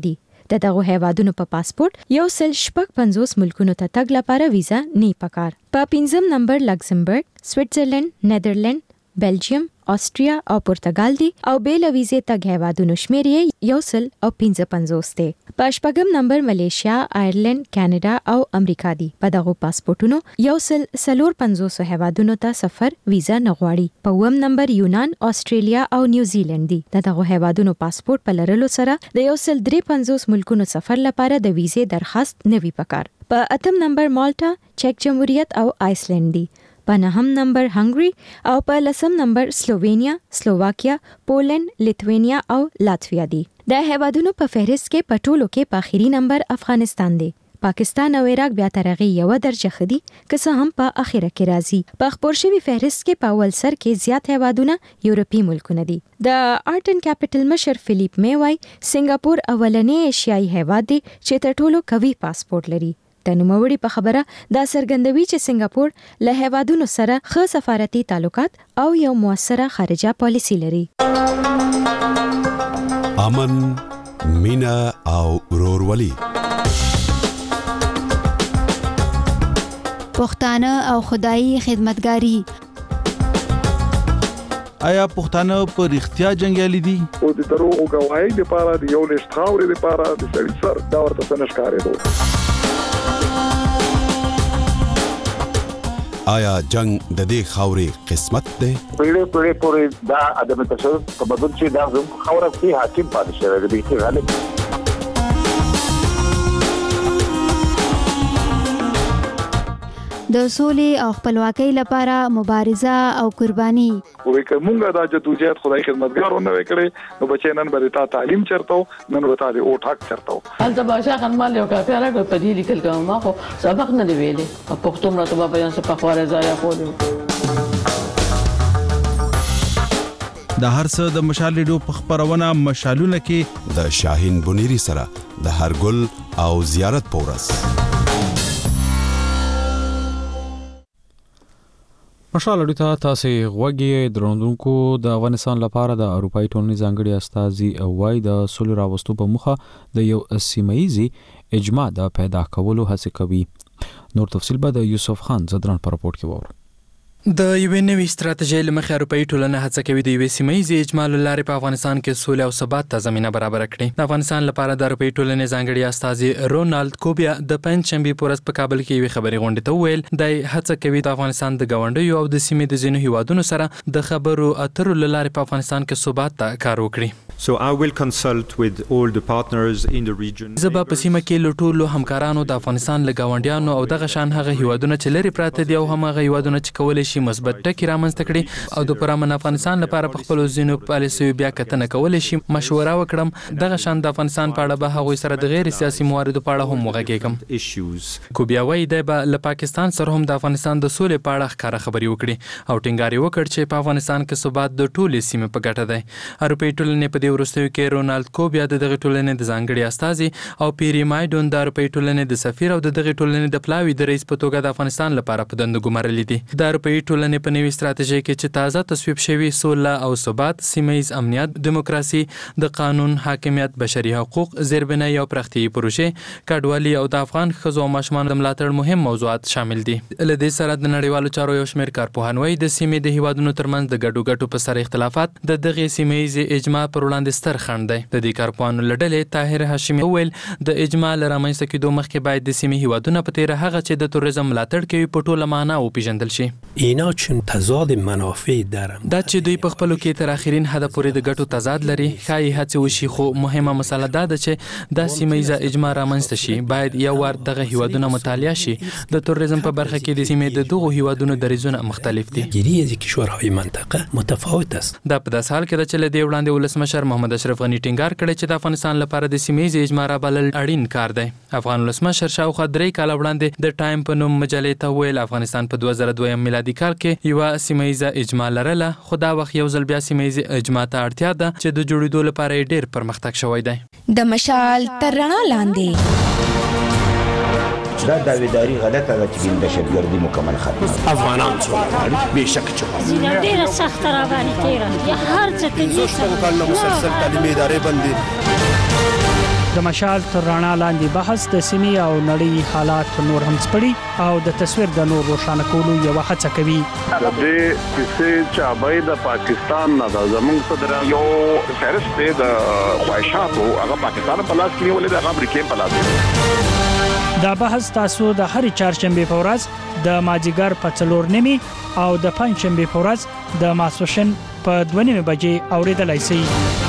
د دغه هیوادونو په پاسپورت یو سل شپږ پنځوس ملکونو ته تګ لپاره ویزا نه پکار. په پنځم نمبر لکزمبرګ، سویټزرلند، نیدرلند، بلجیم، آسټریا او پرتګال دي او بیل ویزې تګ هیوادونو شمیر یې یو سل او پنځه پنځوس دی. په شپږم نمبر ملیشیا، آیرلند، کاناډا او امریکا دي. په دغه پاسپورتونو یو سل څلور پنځوس هیوادونو ته سفر ویزا نه غواړي. په اووم نمبر یونان، آسټرالیا او نیوزیلند دي. دغه هیوادونو پاسپورت په لرلو سره د یو سل درې پنځوس ملکونو سفر لپاره د ویزې درخواست نه وی پکار. په اتم نمبر مالټا، چک جمهوریت او آیسلند دي. په نهم نمبر هنګری او په لسم نمبر سلووینیا، سلوواکیا، پولند، لیتوینیا او لاتویا دي. د هیوادونو په فهرست کې په ټولو کې په اخیری نمبر افغانستان دی. پاکستان او عراق بیا ترغه یو درجه خدي که څه هم په اخیره کې راځي. په خبر شوی فهرست کې په اول سر کې زیات هیوادونه یورپی ملکونه دي. د آرټن کیپټل مشر فلیپ میوای سنگاپور اولنی ایشیایي هیواد دی چې تر ټولو قوي پاسپورت لري. د نوموړي په خبره دا څرګندوي چې سنگاپور له هیوادونو سره ښه سفارتي تعلقات او یو موثره خارجه پالیسي لري. امن، مینا او ورورولي، پښتانه او خدایي خدمتګاری. آیا پښتانه په رښتیا جنگیالي دي؟ او د دروغ غواړي د پاره د یو لښت خاورې د پاره د سړي سر دا ورته څنګه ښکارېدو. آیا جنگ د دې خاورې قسمت دی؟ پیړې پیړې پورې دا ادم تشدد په بدل چې دا زم خوره کې حاکم پاتې شوی دی. غالب د سولې او خپلواکۍ لپاره مبارزه او قرباني. وې کومه دا جدوجہد خدای خدمتګارونه وکړي نو بچی نن به تا تعلیم چرته نن به تا د او ټاک چرته. هلته باشا خنمال یو کافي راغی په دې لیکل کوم ما خو سبق نه دی ویلې په پښتو مرته په بیان څه په خواره ځای خو د هر څه د مشال ریډیو په خبرونه مشالونه کې د شاهین بنيري سره د هرګل او زیارت پورس. مشال اړیتا تاسو غوږی درندونکو د افغانستان لپاره د اروپאי ټولنې ځانګړي استازي او وای د سولې راوستو په مخه د یو سیمایي اجماع د پیدا کولو هڅه کوي. نور تفصیل به د یوسف خان زدران په راپورټ کې وورو. د یوې نوې ستراتیژۍ لمخې اروپאי ټولنه هڅه کوي د یوې سیمایي اجماع لاره په افغانستان کې سولې او ثبات ته زمينه برابر کړي. د افغانستان لپاره د اروپאי ټولنې ځانګړي استازي رونالد کوبیا د پنځشنبه پورز په کابل کې یوې خبري غونډې ته ویل د هڅه کوي د افغانستان د غونډیو او د سیمې د ځینو هیوادونو سره د خبرو اترو لاره په افغانستان کې ثبات ته کار وکړي. So I will consult with all the partners in the region. زبا په سیمه کې لټولو همکارانو د افغانستان له غونډیانو او دغه شان هغه هیوادونو چې لري پراته دي او هغه هیوادونو چې کولای شي مثبت ټکی رامنځته کړي او د پرامن افغانستان لپاره په خپل ځینو پالیسیو بیا کتنه کولای شي مشوره وکړم. دغه شان د افغانستان په اړه به هغه سره د غیر سیاسي مواردو په اړه هم وغږیږم. کوبیا وایي د له پاکستان سره هم د افغانستان د سولې په اړه ښکاره خبري وکړي او ټینګار وکړ چې په افغانستان کې ثبات د ټولې سیمې په ګټه دی. اروپאי ټولنې په دې وروستیو کې رونالد کوبیا د دغه ټولنې د ځانګړي استازي او پیری مایډون د اروپאי ټولنې د سفیر او د دغه ټولنې د پلاوی د رئیس په توګه د افغانستان لپاره په دندو ګمارلې دي. د اروپאי ټولنې په نوې ستراتیژي کې چې تازه تصویب شوی سوله او ثبات، سیمه‌یز امنیت، دیموکراسي، د قانون حاکمیت، بشري حقوق، زیربنای او پراختیايي پروژې، کډوالي او د افغان ښځو او ماشومانو د ملاتړ مهم موضوعات شامل دي. له دې سره د نړیوالو چارو یو شمېر کارپوهان وایي د سیمې د هیوادونو ترمنځ د ګډو ګټو په سر اختلافات د دغه سیمه‌یز اجماع پر وړاندې ستر خنډ دی. د دې کارپوهانو لړلې طاهر هاشمي وویل د اجماع لرامنځته کېدو مخکې باید د سیمې هیوادونه په تیر هغه چې د توریزم ملاتړ کوي په ټوله معنا وپیژندل شي. اینا چون تضاد منافع دارن دا چې دوی په خپلو کې تر اخرین حد پورې د ګټو تضاد لري ښایي هڅه وشي، خو مهمه مسله دا ده چې دا سیمه‌یزه اجماع رامنځته شي. باید یو وار دغه هیوادونه مطالعه شي. د توریزم په برخه کې د سیمې د دغو هیوادونو دریځونه مختلف دي. گیری کشورهای منطقه متفاوت است. دا په داس حال کې چې له دې وړاندې ولسمشر محمد اشرف غنی ټینګار کړی چې د افغانستان لپاره د سیمه‌یز اجماع رابلل اړین کار دی. افغان ولسمشر شاوخوا درې کاله وړاندې د ټایم په نوم مجلې ته ویل افغانستان په دوه زره دوه میلادي کال کې یو سیمه‌یز اجماع لرله، خو دا وخت یو ځل بیا سیمه‌یز اجماع ته اړتیا ده چې د جوړېدو لپاره ډېر پرمختګ شوی دی. د مشال تر رڼا لاندې دا داویداری غلطه ده چې دهشتګردي مکمل ختمه. افغانان څومره بهشکه چې زینا ډیره سخت را باندې تیره یا هر څه ته زوش په کال مسلسل تعلیمي ادارې باندې د مشال تر رڼا لاندې بحث د سیمې او نړۍ حالات نور هم سپړي او د تصویر د نور روښانه کولو یو هڅه کوي. د دې کیسې چې د پاکستان نه د زمونږ صدر یو فهرست د خواهشاتو هغه پاکستان په لاس کې نیولې د امریکا په لاس کې. دا بحث تاسو د هر چهارشنبه په ورځ د ماجیګر په څلور نیمه او د پنځشنبه په ورځ د ماسوشن په دوه نیمه بجې اوریدلای شئ.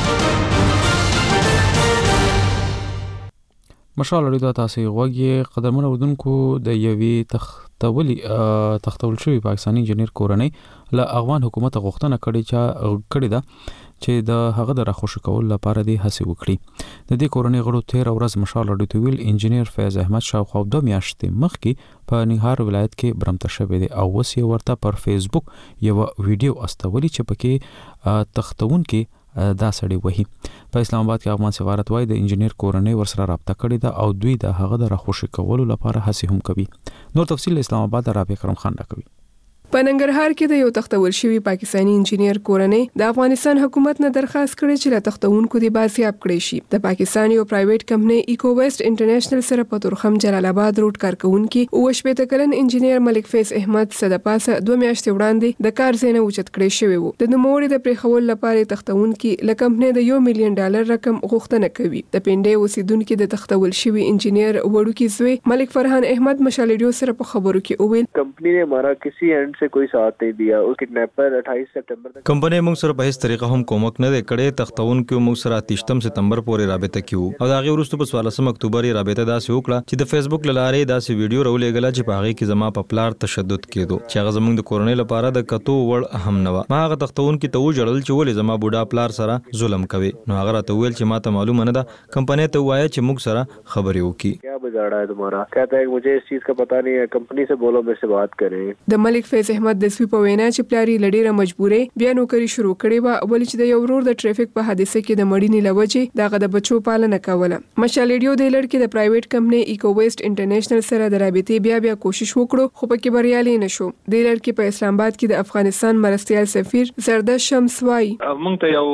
مشال لري دا تاسو غوږی قدمونه ودونکو د یوي تختولی تختول شوی پاکستانی انجنیر کورنۍ له افغان حکومت غوښتنه کړې چې کړې ده چې د هغه د راخوش کول لپاره د هڅه وکړي. د دې کورنۍ غړو تیر ورځ مشال لري تویل انجنیر فیض احمد شاوخوا د میاشتې مخکې په نهار ولایت کې برمته شوی دی او وسی ورته پر فیسبوک یو ویډیو استولی چې پکې تختون کې دا سړی وਹੀ. په اسلام آباد کې افغان سفارت وای د انجنیر کورنۍ ورسره رابطه کړې ده او دوی د هغه د راخوش کولو لپاره هڅه هم کوي. نور تفصیل اسلام آباد رابع کرم خان راکوي. په ننګرهار کې د یو تختول شوی پاکستانی انجنیر کورنۍ د افغانستان حکومت نه درخواست کړې چې له تختونکو د بازیاب کړي شي. د پاکستان یو پرایویټ کمپنی ایکو ویسټ انټرنیشنل سره په تورخم جلال آباد روډ کارکونکو او شپږ کلن انجنیر ملک فیض احمد صدپاسه دوه میاشتې وړاندې د کار ځای نه اوچت کړی شوی وو. د نوموړي د پریخول لپاره تختونکو له کمپنی د یو میلیون ډالر رقم غوښتنه کوي. د پنډې اوسیدونکو د تختول شوی انجنیر وړوکی زوی ملک فرحان احمد مشال ریډیو سره په خبرو کې وویل کمپنی نے ہمارا کسی اینڈ سے کوئی ساتھ نہیں دیا. اس کڈنیپر اٹھائیس سپتمبر تک کمپنی موږ سره په هیڅ طریقه هم کومک نه کړي. تختون کې موږ سره اتیشتم سپتمبر پورې رابطه کیو او دا غي ورسته په سوالسم اکتوبر یې رابطه داسې وکړه چې د فیسبوک لاره داسې ویډیو راولېګل چې په هغه کې زما په پلار تشدد کېدو چې هغه زموږ د کورنۍ لپاره د کتو وړ اهم نه و. ما هغه تختون کې ته وجړل چې ولې زما بوډا پلار سره ظلم کوي. نو هغه راته ویل چې ما ته معلومه نه ده. کمپنی ته وایي چې موږ سره خبرې وکړي. کیا بگاڑا ہے تمہارا؟ کہتا ہے مجھے اس چیز کا پتہ نہیں ہے. کمپنی سے بولو مجھ سے بات کریں. د ملک فیض احمد د سوی په وینا چې پلاری لډیره مجبورې بیا نوکری شروع کړې و ولې چې د یو ورور د ټریفیک په حادثه کې د مړینې لوجې دغه د بچو پالنه کوله. مشال ریډیو د لړ کې د پرایویټ کمپنی ایکو ویسټ انټرنیشنل سره د رابطې بیا بیا کوشش وکړو خو پکې بریالي نشو. د لړ کې په اسلام آباد کې د افغانستان مرستیال سفیر زردش شمس وای موږ ته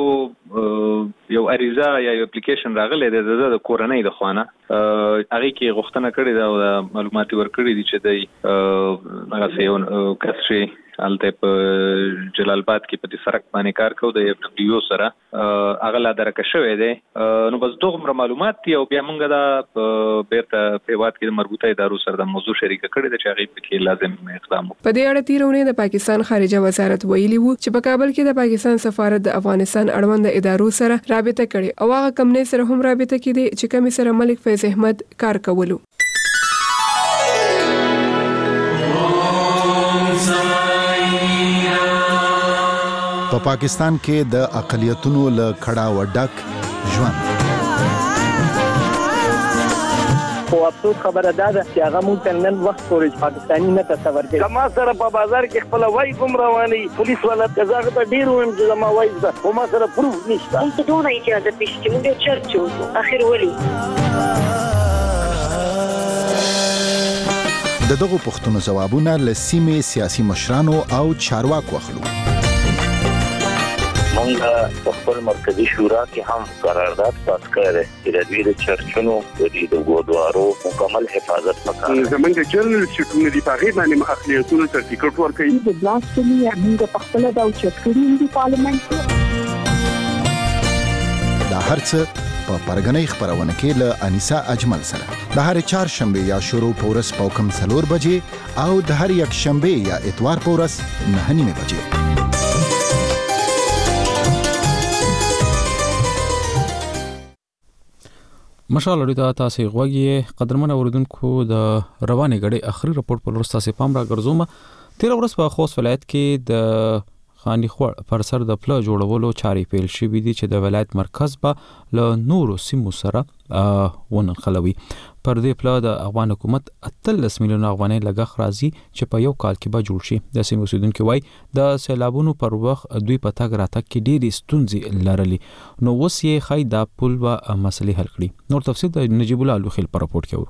یو یو اریزه یا یو اپلیکیشن راغلی دی د کورنۍ د خوانه هغه کې غوښتنه کړې ده او معلومات ورکړي دي چې د هغه یو کسري الته په جلال آباد کې په سرک باندې کار کوي د اف ډبلیو سره هغه لا درکه شوی دی. نو بس دوه معلومات دي او بیا موږ دا بیرته په واد کې مربوطه ادارو سره د موضوع شریک کړی دی چې هغه په کې لازم اقدام وکړي. په دې اړه تیرونه د پاکستان خارجه وزارت ویلي وو چې په کابل کې د پاکستان سفارت د افغانستان اړوند ادارو سره رابطه کړي او هغه کمپنی سره هم رابطه کړي چې کوم سره ملک فیض احمد کار کولو. په پاکستان کې د اقلیتونو له کړه وډک ژوند خو افسوس خبره ده چې هغه مونږ نن وخت پورې پاکستاني نه تصور کوي. ما سره په بازار کې خپل وای کوم رواني پولیس والا کزاغه ته ډیر ویم چې ما وای ده خو ما سره پروف نشته. انت دونه اجازه پېښ موږ چرچو اخر ولي د دغه پښتنو جوابونه له سیمې سیاسي مشرانو او چارواکو اخلو. مونږ په خپل مرکزی شورا کې هم قرارداد پاس کړی چې د دوی د چرچونو د ګودوارو مکمل حفاظت وکړي. زمونږ جنرال سټونه دی په غیر باندې اقلیتونو سرټیفیکټ ورکړي. د بلاسټمي موږ په خپل د چرچونو د پارلیمنت دا هرڅه په پرګنۍ خبرونه کې له انیسا اجمل سره د هر چهار شنبه یا شروع پورس پوکم څلور بجې او د هر یک شنبه یا اتوار پورس نه نیمه بجې. مشال لري دا تاسو غوږی قدرمن اوریدونکو د روانې غړي اخري رپورت په لور تاسو پام را ګرځوم. تیر ورځ په خوست ولایت کې د خاني خور پر سر د پله جوړولو چارې پیل شوې دي چې د ولایت مرکز به له نورو سیمو سره وننخلوي. پر دې پله د افغان حکومت اتلس میلیون افغانۍ لګښت راځي چې په یو کال کې به جوړ شي. د سیمو اوسیدونکو وایي د سیلابونو پر وخت دوی په تګ راتګ کې ډېرې ستونزې لرلې نو اوس یې ښایي دا پل به مسلې حل کړي. نور تفصیل د نجیب الله لوخیل په راپورټ کې اورو.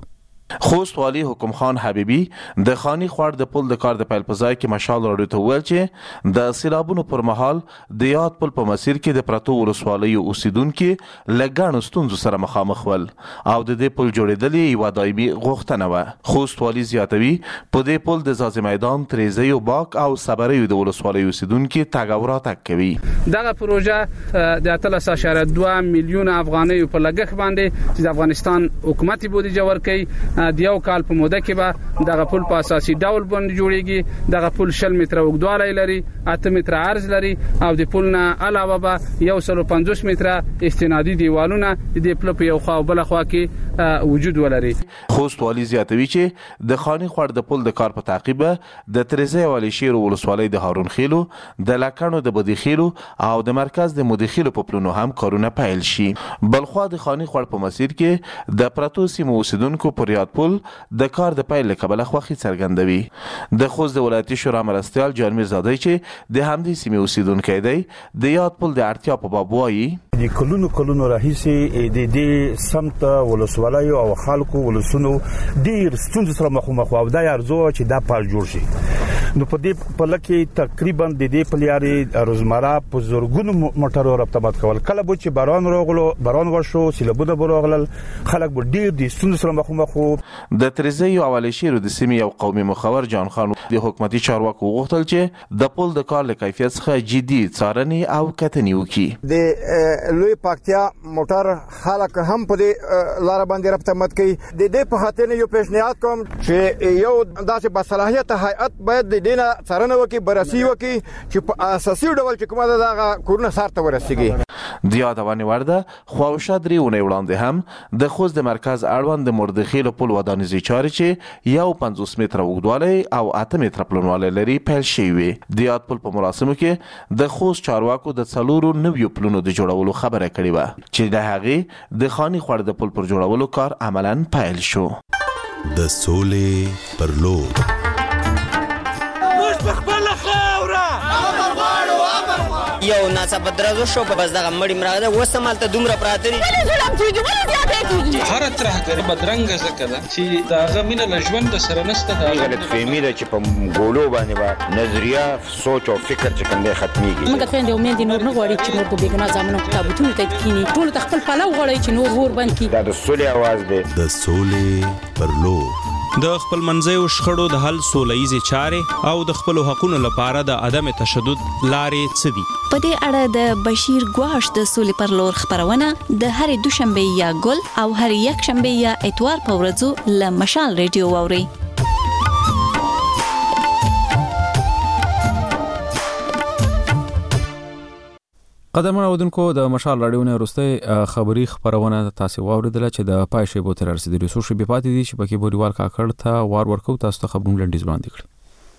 خوست والی حکم خان حبیبی د خانی خوړ د پل د کار د پیل په ځای کې مشال راډیو ته وویل چې د سیلابونو پر مهال د یاد پل په مسیر کې د پرتو ولسوالیو اوسیدونکو له ګڼو ستونزو سره مخامخ ول او د دې پل جوړېدل یوه دایمي غوښتنه وه. خوست والی زیاتوي په دې پل د ځاځي میدان، تریزیو، باک او صبریو د ولسوالیو اوسیدونکو تګ او راتګ کوي. دغه پروژه د اتلس اشاریه دوه میلیونه افغانۍ په لګښت باندې چې د افغانستان حکومت بودیجه ورکوي د یو کال په موده کې به دغه پل په اساسي ډول باندې جوړیږي. دغه پل شل متره اوږدوالی لري، اته متره عرض لري او د پل نه علاوه به یو سل پنځوس متره استنادي دیوالونه د دې پل په یو خوا او بل خوا کې وجود ولري. خوست والی زیاتوي چې د خانی خوړ د پل د کار په تعقیب د تریزی والی شیر ولسوالۍ د هارون خیلو، د لکڼو د بدی خیلو او د مرکز د مودي خیلو په پلونو هم کارونه پیل شي. بلخوا د خانی خوړ په مسیر کې د پرتو سیمو اوسیدونکو پر یاد پل د کار د پیل کبله خوخي څرګندوي. د خوست د ولایتي شورا مرستیال جان میرزادی چې د همدې سیمې اوسیدونکی دی د یاد پل د اړتیا په باب وایي د کلونو کلونو راهیسې د دې سمت ولسوالیو او خلکو ولسونو ډیر ستونزې سره مخامخ او دا ارزو چې دا پال جوړ شي. نو په دې په لکه تقریبا د دې پلیاري روزمره په زورګونو موټرو رابطه کول کله به چې باران راغلو باران ورشو سیلابونه براغلل خلک به ډیر د ستونزې سره مخامخ. د تریزیو اولی شیرو د سیمې یو قومي مخور جان خان د حکومتي چارواکو غوښتل چې د پل د کار له کیفیت څخه جدي څارنې او کتنې وکړي. د لوی پاکتیا موټر خلک هم په دې لار باندې رابطه مت کوي. د دې په خاطر یو پیشنهاد کوم چې یو داسې باصلاحیت هیئت باید د دینه څارنه وکړي، بررسي وکړي چې په اساسي ډول چې کومه دغه کورونه سارته ورسیږي. د یادونې وړ ده خواوشا درې اونۍ وړاندې هم د خوست د مرکز اړوند د مردخیلو پل ودانیزي چارې چې یو پنځوس متره اوږدوالی او اته متره پلنوالی لري پیل شوي وي. د یاد پل په مراسمو کې د خوست چارواکو د څلورو نویو پلونو د جوړولو خبره کړې وه چې د هغې د خاني خوړ د پل پر جوړولو کار عملاً پیل شو. د سولې پر لور یو ناڅاپه درزو شو په بس دغه مړی مراغه وسه مالته دومره پراته دي ظلم کیږي ولې زیاته کیږي. هر ترهګر بدرنګ زکه ده چې داغه مینه لژوند د سره نسته. دا غلط فهمي ده چې په ګولو باندې با نظریه سوچ او فکر چې کوم دی ختميږي. موږ ته د امید نور نه غواړي چې نور د بیګنا ځامنو کتابونه ته کینی ټول خپل پلو غواړي چې نور ور باندې کی. دا د سولې आवाज دی. د سولې پر لور د خپل منځیو شخړو د حل سولهیزې چارې او د خپل حقوقو لپاره د عدم تشدد لارې څه دي. په دې اړه د بشیر ګواش د سولې پر لور خبرونه د هرې دوشنبه یا ګل او هرې یک شنبه یا اتوار په ورځو له مشال ریډیو واوري. قدرمن اودونکو د مشال راډیو نه وروسته خبري خبرونه تاسو واوریدله چې د پایښې بو تر رسیدلو سو شی په پاتې دي چې پکې بوریوال کاکړ ته وار ورکو تاسو ته خبرونه لنډیز وړاندې کړي.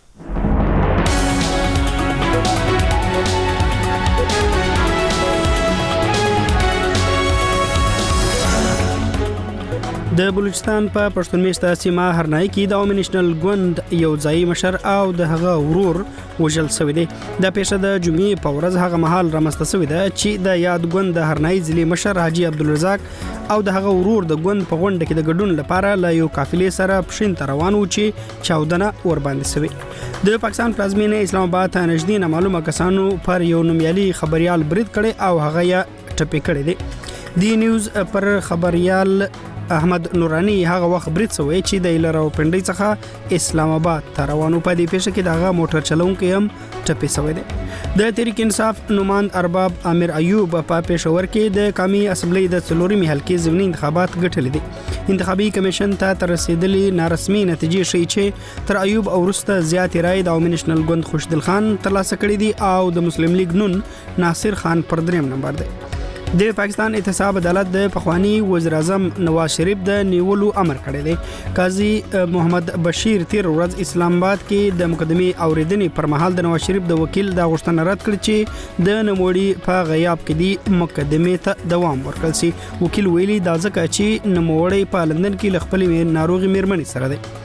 د بلوچستان په پښتون میشته سیمه هرنای کې د عوامي نېشنل ګوند یو ځای مشر او د هغه ورور وژل شوی دی. د پیښه د جمعې په ورځ هغه مهال رامنځته شوی دی چې د یاد ګوند د هرنای ځلې مشر حاجی عبدالرزاق او د هغه ورور د ګوند په غونډه کې د ګډون لپاره له یو قافلې سره پښین ته روان و چې چاودنه ور باندې شوی. د پاکستان پلازمینه اسلام آباد ته نږدې نامعلومه کسانو پر یو نومیالي خبريال برید کړي او هغه یې ټپي کړی دی. دی نیوز پر خبريال احمد نورانی هغه وخت برید شوی چې د ایلر او پنډي څخه اسلام آباد ته روانو. په دې پیښه کې دغه موټر چلونکي هم ټپي شوی دی. د تحریک انصاف نوماند ارباب امیر ایوب په پېښور کې د قومي اسمبلی د څلورمې حلقې ضمني انتخابات ګټلې دي. انتخابي کمیشن ته تر رسیدلې نارسمي نتیجې ښیي چې تر ایوب او وروسته زیاتې رایې د عوامي نېشنل ګوند خوشدل خان ترلاسه کړې دي او د مسلم لیگ نون ناصر خان پر دریم نمبر دی. د پاکستان احتساب عدالت د پخوانی وزیر اعظم نواز شریف د نیولو امر کړی دی. قاضي محمد بشیر تیر ورځ اسلام آباد کې د مقدمې اوریدنې پر مهال د نواز شریف د وکیل د غوښتنه رد کړ چې د نوموړي په غیاب کې دی مقدمې ته دوام ورکړل شي. وکیل ویلي دا ځکه چې نوموړي په لندن کې ل خپل ناروغي میرمنې سره دی.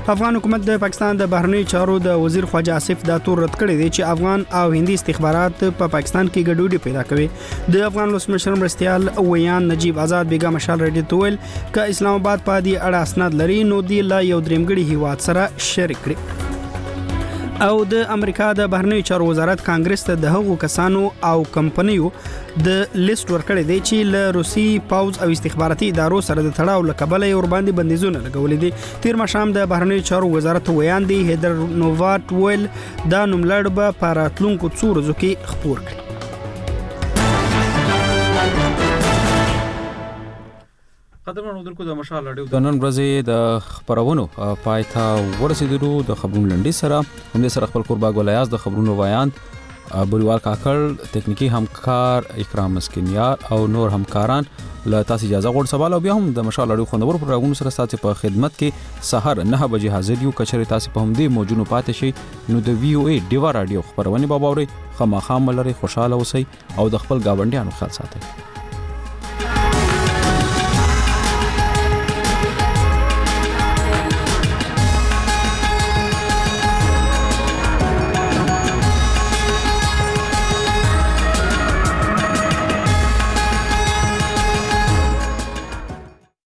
افغان حکومت د پاکستان د بهرنی چارو د وزیر خواجه آصف دا تور رد کړی دی چې افغان او هندي استخبارات په پا پاکستان کې ګډوډي پیدا کوي. د افغان ولسمشر مرستيال ویان نجیب آزاد بیگا مشال رډي تویل ک اسلام آباد په دې اړه اسناد لري نو دی لا یو درېمګړي هیواد سره شریک کړي. او د امریکا د بهرنی چارو وزارت کانګرس ته د هغو کسانو او کمپنیو د لیست ورکړی دی چې له روسي پاوز او استخباراتي ادارو سره د تړاو لکبل یې ور باندې بندیزونه لګولې دي. تیر مشام د بهرنی چارو وزارت ویان دی هیدر نوواټ ویل دا نوملړ به په راتلونکو څو ورځو کې خپور کړي. قدرمن اودونکو د مشال اړیو د نن ورځې د خبرونو پایته ورسېدلو د خبرونو لنډي سره هم سره خپل قربا ګولیاز د خبرونو وایاند بوریوال کاکړ تکنیکی همکار اکرام مسکینیار او نور همکاران له تاسو اجازه غوړ سوال او بیا هم د مشال اړیو خوندور پروګرامونو سره تاسو په خدمت کې سحر نه بجې حاضر یو کچره تاسو په همدې موجونو پاتې شي نو د وی او ای ډیوا رادیو خبرونه به باوري خامخام لري خوشاله اوسئ او د خپل گاونډیانو خیال ساتئ.